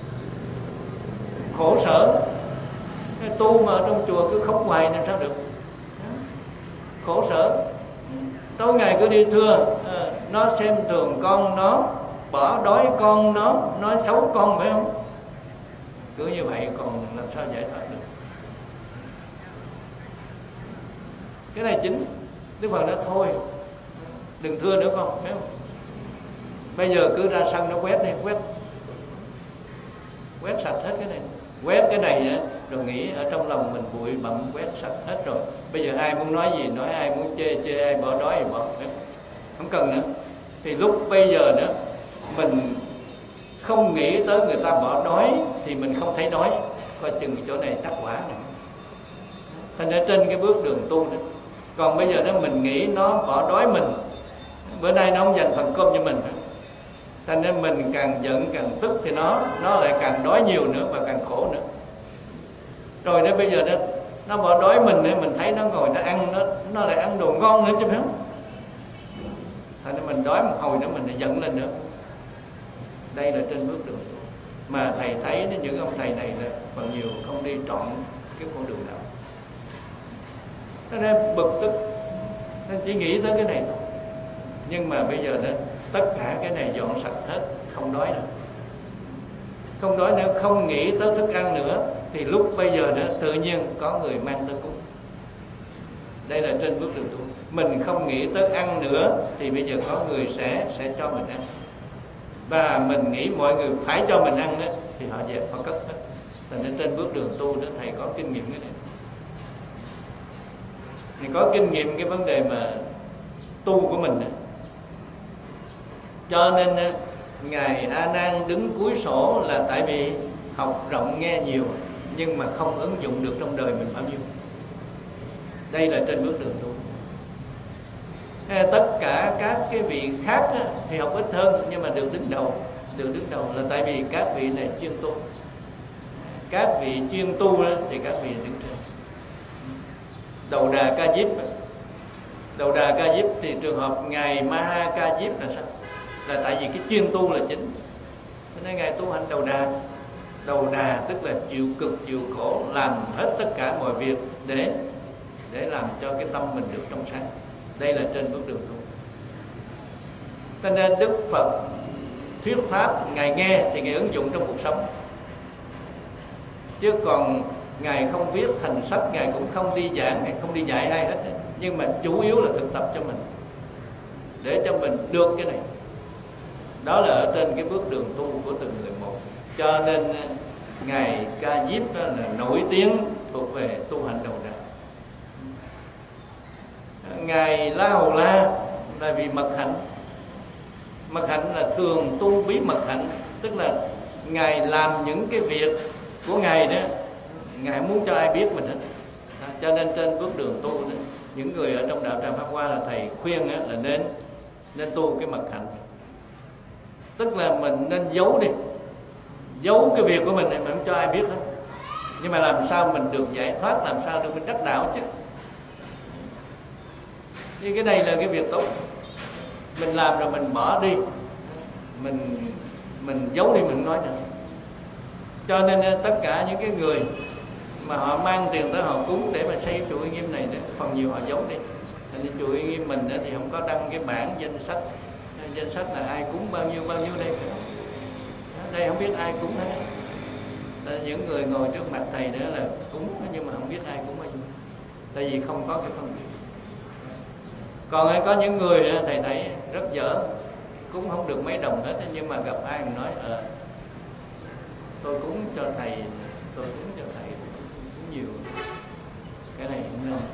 khổ sở. Cái tu mà ở trong chùa cứ khóc hoài làm sao được, khổ sở. Tối ngày cứ đi thưa, nó xem thường con nó, bỏ đói con nó, nói xấu con phải không? Cứ như vậy còn làm sao giải thoát được? Cái này chính Đức Phật đã thôi, đừng thưa nữa con, phải không? Bây giờ cứ ra sân nó quét này, quét quét sạch hết cái này, quét cái này nữa, rồi nghĩ ở trong lòng mình bụi bặm quét sạch hết rồi. Bây giờ ai muốn nói gì nói, ai muốn chê chê, ai bỏ đói thì bỏ, không cần nữa. Thì lúc bây giờ nữa mình không nghĩ tới người ta bỏ đói thì mình không thấy đói, coi chừng chỗ này đắc quả này. Thành ra trên cái bước đường tu đó. Còn bây giờ đó mình nghĩ nó bỏ đói mình, bữa nay nó không dành phần cơm cho mình, thành nên mình càng giận càng tức thì nó nó lại càng đói nhiều nữa và càng khổ nữa. Rồi đó bây giờ đó nó bỏ đói mình nữa, mình thấy nó ngồi nó ăn, nó nó lại ăn đồ ngon nữa chứ phải không? Thành nên mình đói một hồi nữa mình lại giận lên nữa. Đây là trên bước đường mà thầy thấy những ông thầy này là còn nhiều không đi trọn cái con đường nào. Cho nên bực tức, nên chỉ nghĩ tới cái này thôi. Nhưng mà bây giờ đó tất cả cái này dọn sạch hết, không đói nữa, không đói nữa, không nghĩ tới thức ăn nữa, thì lúc bây giờ đó tự nhiên có người mang tới cúng. Đây là trên bước đường tu. Mình không nghĩ tới ăn nữa thì bây giờ có người sẽ sẽ cho mình ăn, và mình nghĩ mọi người phải cho mình ăn đó thì họ về họ cất hết. Thành nên trên bước đường tu đó thầy có kinh nghiệm cái này, thì có kinh nghiệm cái vấn đề mà tu của mình đó. Cho nên Ngài A Nan đứng cuối sổ là tại vì học rộng nghe nhiều, nhưng mà không ứng dụng được trong đời mình bao nhiêu. Đây là trên bước đường tu. Tất cả các cái vị khác á, thì học ít hơn nhưng mà được đứng đầu. Được đứng đầu là tại vì các vị này chuyên tu. Các vị chuyên tu đó, thì các vị đứng trên. Đầu Đà Ca Diếp, Đầu Đà Ca Diếp thì trường hợp ngài Maha Ca Diếp là sao? Là tại vì cái chuyên tu là chính. Nên ngài tu hành đầu đà. Đầu đà tức là chịu cực chịu khổ, làm hết tất cả mọi việc để để làm cho cái tâm mình được trong sáng. Đây là trên bước đường tu. Cho nên Đức Phật thuyết pháp, ngài nghe thì ngài ứng dụng trong cuộc sống. Chứ còn ngài không viết thành sách, ngài cũng không đi giảng, ngài không đi dạy ai hết. Nhưng mà chủ yếu là thực tập cho mình, để cho mình được cái này. Đó là ở trên cái bước đường tu của từng người một. Cho nên ngài Ca Diếp là nổi tiếng thuộc về tu hành đầu đà. Ngài La Hầu La là vì mật hạnh. Mật hạnh là thường tu bí mật hạnh, tức là ngài làm những cái việc của ngài đó, ngài không muốn cho ai biết mình hết. Cho nên trên bước đường tu đó, những người ở trong đạo Tràng Pháp Hoa là thầy khuyên là nên nên tu cái mật hạnh. Tức là mình nên giấu đi, giấu cái việc của mình này mà không cho ai biết hết. Nhưng mà làm sao mình được giải thoát, làm sao được mình đắc đạo chứ. Thì cái này là cái việc tốt. Mình làm rồi mình bỏ đi, Mình mình giấu đi, mình không nói nữa. Cho nên tất cả những cái người mà họ mang tiền tới họ cúng để mà xây chùa Uy Nghiêm này, phần nhiều họ giấu đi. Nên chùa Uy Nghiêm mình thì không có đăng cái bảng danh sách, danh sách là ai cúng bao nhiêu bao nhiêu đây. Đây không biết ai cúng hết. Những người ngồi trước mặt thầy nữa là cúng nhưng mà không biết ai cúng bao nhiêu, tại vì không có cái phân biệt. Còn có những người thầy thấy rất dở, cúng không được mấy đồng hết, nhưng mà gặp ai cũng nói ờ tôi cúng cho thầy, tôi cúng cho thầy cũng nhiều. Cái này không nên.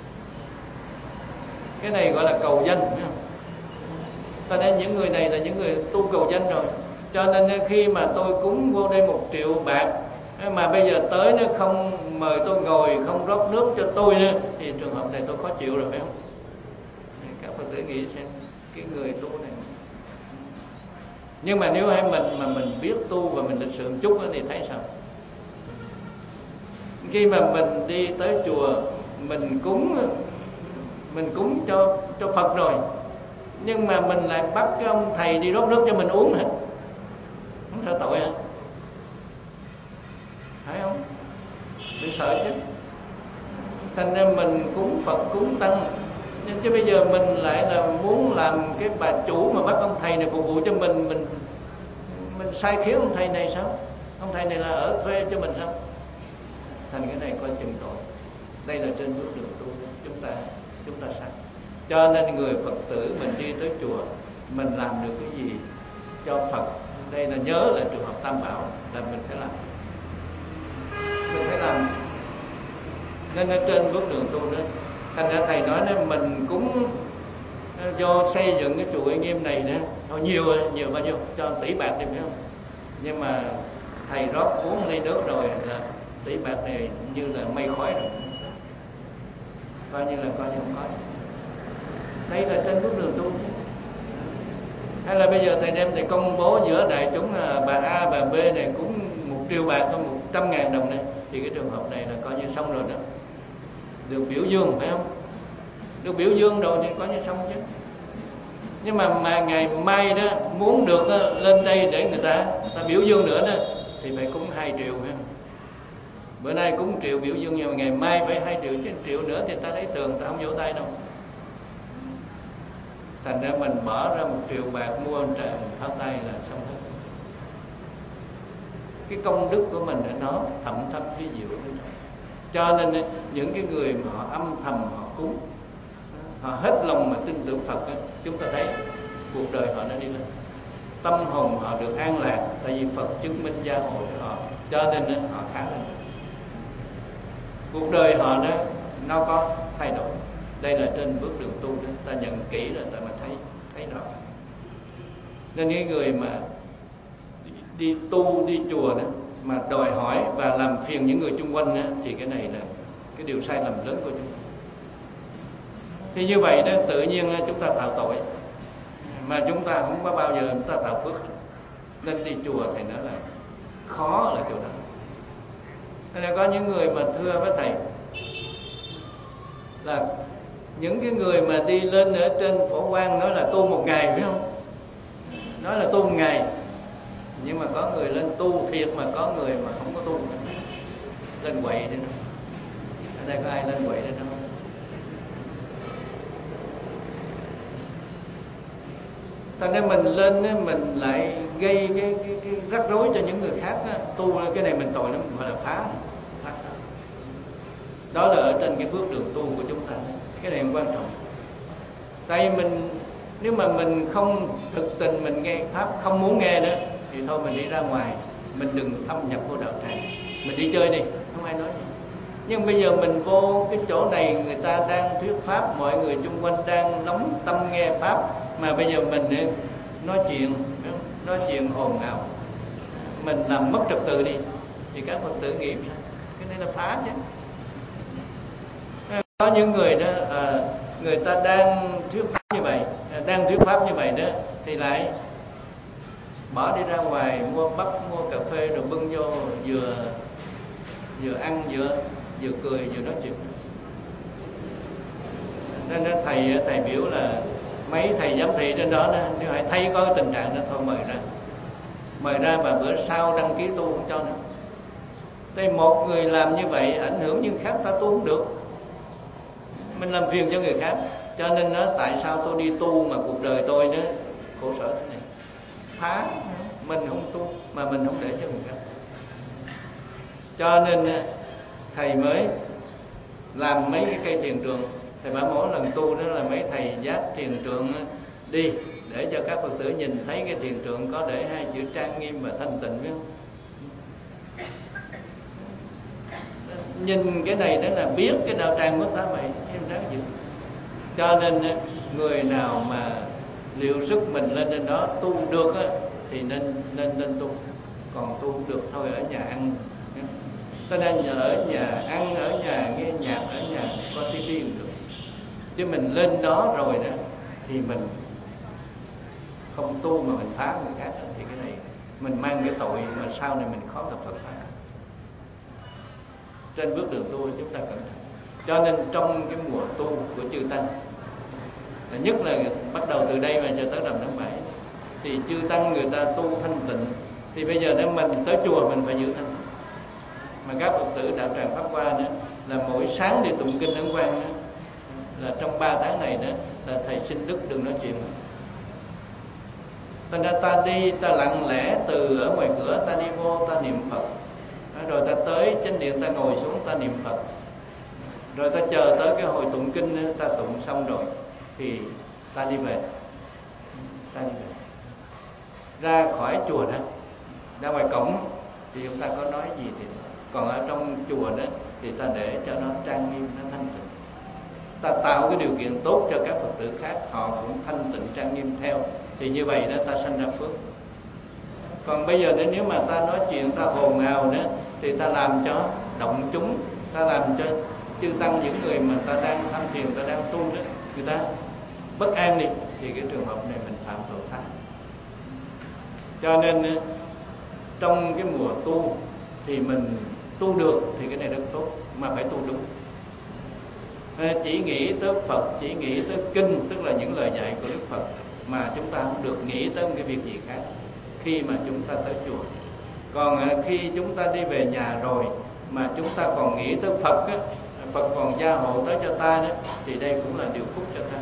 Cái này gọi là cầu danh, phải không? Cho nên những người này là những người tu cầu danh rồi. Cho nên khi mà tôi cúng vô đây một triệu bạc, mà bây giờ tới nó không mời tôi ngồi, không rót nước cho tôi nữa, thì trường hợp này tôi khó chịu rồi, phải không? Các Phật tử nghĩ xem cái người tu này. Nhưng mà nếu hay mình mà mình biết tu và mình lịch sự một chút thì thấy sao? Khi mà mình đi tới chùa, mình cúng mình cúng cho cho Phật rồi, nhưng mà mình lại bắt cái ông thầy đi rót nước cho mình uống hả? Không sợ tội hả? Phải không? Đừng sợ chứ. Thành ra mình cúng Phật, cúng Tăng. Chứ bây giờ mình lại là muốn làm cái bà chủ mà bắt ông thầy này phục vụ cho mình, mình mình sai khiến ông thầy này sao? Ông thầy này là ở thuê cho mình sao? Thành cái này coi chừng tội. Đây là trên bước đường tu chúng ta chúng ta sai. Cho nên người Phật tử mình đi tới chùa, mình làm được cái gì cho Phật, đây là nhớ là trường hợp Tam Bảo là mình phải làm. Mình phải làm. Nên ở trên bước đường tu đó, thành ra thầy nói đó, mình cúng do xây dựng cái chùa Uy Nghiêm này đó, thôi nhiều nhiều bao nhiêu cho tỷ bạc đi, phải không? Nhưng mà thầy rót uống ly nước rồi là tỷ bạc này như là mây khói rồi, coi như là coi như không có. Đây là trên bước đường tu chứ. Hay là bây giờ thầy đem thầy công bố giữa đại chúng là bà A, bà B này cúng một triệu bạc hay một trăm ngàn đồng này, thì cái trường hợp này là coi như xong rồi đó. Được biểu dương, phải không? Được biểu dương rồi thì coi như xong chứ. Nhưng mà, mà ngày mai đó muốn được lên đây để người ta, người ta biểu dương nữa đó, thì phải cúng hai triệu, phải không? Bữa nay cúng một triệu biểu dương, nhưng mà ngày mai phải hai triệu, chứ triệu nữa thì ta thấy thường, ta không vỗ tay đâu. Thành ra mình bỏ ra một triệu bạc mua trà pháo tay là xong hết. Cái công đức của mình nó thậm thâm phi diệu. Cho nên những cái người mà họ âm thầm họ cúng, họ hết lòng mà tin tưởng Phật, chúng ta thấy cuộc đời họ đã đi lên, tâm hồn họ được an lạc, tại vì Phật chứng minh gia hộ cho họ, cho nên họ khá lên. Cuộc đời họ đó nó có thay đổi. Đây là trên bước đường tu đó, ta nhận kỹ rồi ta mà thấy thấy rõ. Nên những người mà đi, đi tu đi chùa đó mà đòi hỏi và làm phiền những người chung quanh đó, thì cái này là cái điều sai lầm lớn của chúng ta. Thì như vậy đó tự nhiên chúng ta tạo tội, mà chúng ta không có bao giờ chúng ta tạo phước. Nên đi chùa thầy nói là khó là chỗ đó. Thế nên có những người mà thưa với thầy là những cái người mà đi lên ở trên Phổ Quang nói là tu một ngày, phải không? Nói là tu một ngày, nhưng mà có người lên tu thiệt, mà có người mà không có tu, lên quậy đi đâu. Ở đây có ai lên quậy đi đâu? Thành ra mình lên á, mình lại gây cái, cái, cái rắc rối cho những người khác á. Tu cái này mình tội lắm, gọi là phá, phá. Đó là ở trên cái bước đường tu của chúng ta. Cái này quan trọng. Tại vì mình, nếu mà mình không thực tình mình nghe pháp, không muốn nghe nữa, thì thôi mình đi ra ngoài, mình đừng thâm nhập vô đạo tràng, mình đi chơi đi, không ai nói gì. Nhưng bây giờ mình vô cái chỗ này, người ta đang thuyết pháp, mọi người chung quanh đang nóng tâm nghe pháp, mà bây giờ mình nói chuyện, nói chuyện ồn ào, mình làm mất trật tự đi, thì các Phật tử nghĩ sao? Cái này là phá chứ. Có những người đó, à, người ta đang thuyết pháp như vậy, đang thuyết pháp như vậy đó, thì lại bỏ đi ra ngoài mua bắp, mua cà phê rồi bưng vô, vừa vừa ăn vừa vừa cười vừa nói chuyện. Nên thầy thầy biểu là mấy thầy giám thị trên đó, đó nếu hãy thấy có cái tình trạng đó thôi mời ra, mời ra và bữa sau đăng ký tu không cho nữa. Tại một người làm như vậy ảnh hưởng những khác, ta tu không được, mình làm phiền cho người khác. Cho nên nó tại sao tôi đi tu mà cuộc đời tôi đó khổ sở thế này, phá, mình không tu mà mình không để cho người khác. Cho nên thầy mới làm mấy cái cây thiền trường. Thầy bảo mỗi lần tu đó là mấy thầy giác thiền trường đi, để cho các Phật tử nhìn thấy cái thiền trường có để hai chữ trang nghiêm và thanh tịnh, biết không? Nhìn cái này đó là biết cái đạo tràng của ta vậy, em đáng giữ. Cho nên người nào mà liệu sức mình lên trên đó tu được á, thì nên nên nên tu. Còn tu không được thôi ở nhà ăn. Cho nên ở nhà ăn, ở nhà nghe nhạc, ở nhà có tivi cũng được. Chứ mình lên đó rồi đó thì mình không tu mà mình phá người khác, thì cái này mình mang cái tội mà sau này mình khó gặp Phật pháp. Trên bước đường tu chúng ta cẩn thận. Cho nên trong cái mùa tu của chư tăng, nhất là bắt đầu từ đây mà cho tới rằm tháng bảy, thì chư tăng người ta tu thanh tịnh, thì bây giờ nếu mình tới chùa mình phải giữ thanh tịnh. Mà các Phật tử đạo tràng Pháp Hoa nữa là mỗi sáng đi tụng kinh Ấn Quang nữa, là trong ba tháng này nữa là thầy xin đức đừng nói chuyện. Thành ra ta đi, ta lặng lẽ từ ở ngoài cửa ta đi vô, ta niệm Phật, rồi ta tới chánh điện ta ngồi xuống ta niệm Phật, rồi ta chờ tới cái hồi tụng kinh ta tụng xong rồi thì ta đi về, ta đi về ra khỏi chùa đó, ra ngoài cổng thì chúng ta có nói gì thì, còn ở trong chùa đó thì ta để cho nó trang nghiêm, nó thanh tịnh, ta tạo cái điều kiện tốt cho các Phật tử khác họ cũng thanh tịnh trang nghiêm theo, thì như vậy đó ta sanh ra phước. Còn bây giờ nếu mà ta nói chuyện ta ồn ào nữa thì ta làm cho động chúng, ta làm cho chư tăng những người mà ta đang tham thiền, ta đang tu đó, người ta bất an đi, thì cái trường hợp này mình phạm tội pháp. Cho nên trong cái mùa tu thì mình tu được thì cái này rất tốt, mà phải tu đúng. Chỉ nghĩ tới Phật, chỉ nghĩ tới kinh, tức là những lời dạy của Đức Phật, mà chúng ta không được nghĩ tới một cái việc gì khác khi mà chúng ta tới chùa. Còn khi chúng ta đi về nhà rồi mà chúng ta còn nghĩ tới Phật á, Phật còn gia hộ tới cho ta đó, thì đây cũng là điều phúc cho ta.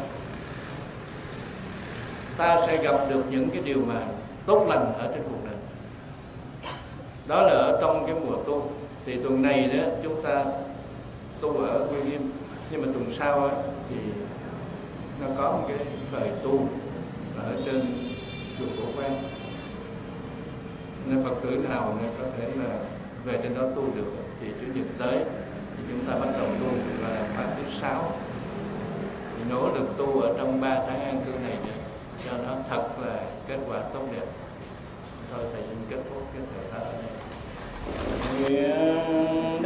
Ta sẽ gặp được những cái điều mà tốt lành ở trên cuộc đời. Đó là ở trong cái mùa tu. Thì tuần này đó chúng ta tu ở Quy Nghiêm, nhưng mà tuần sau á, thì nó có một cái thời tu ở trên chùa Phổ Quang, nên Phật tử nào nên có thể là về trên đó tu được thì Chủ nhật tới thì chúng ta bắt đầu tu là khóa thứ sáu, thì nỗ lực tu ở trong ba tháng an cư này nữa, cho nó thật là kết quả tốt đẹp. Thôi thầy xin kết thúc cái thời pháp ở đây.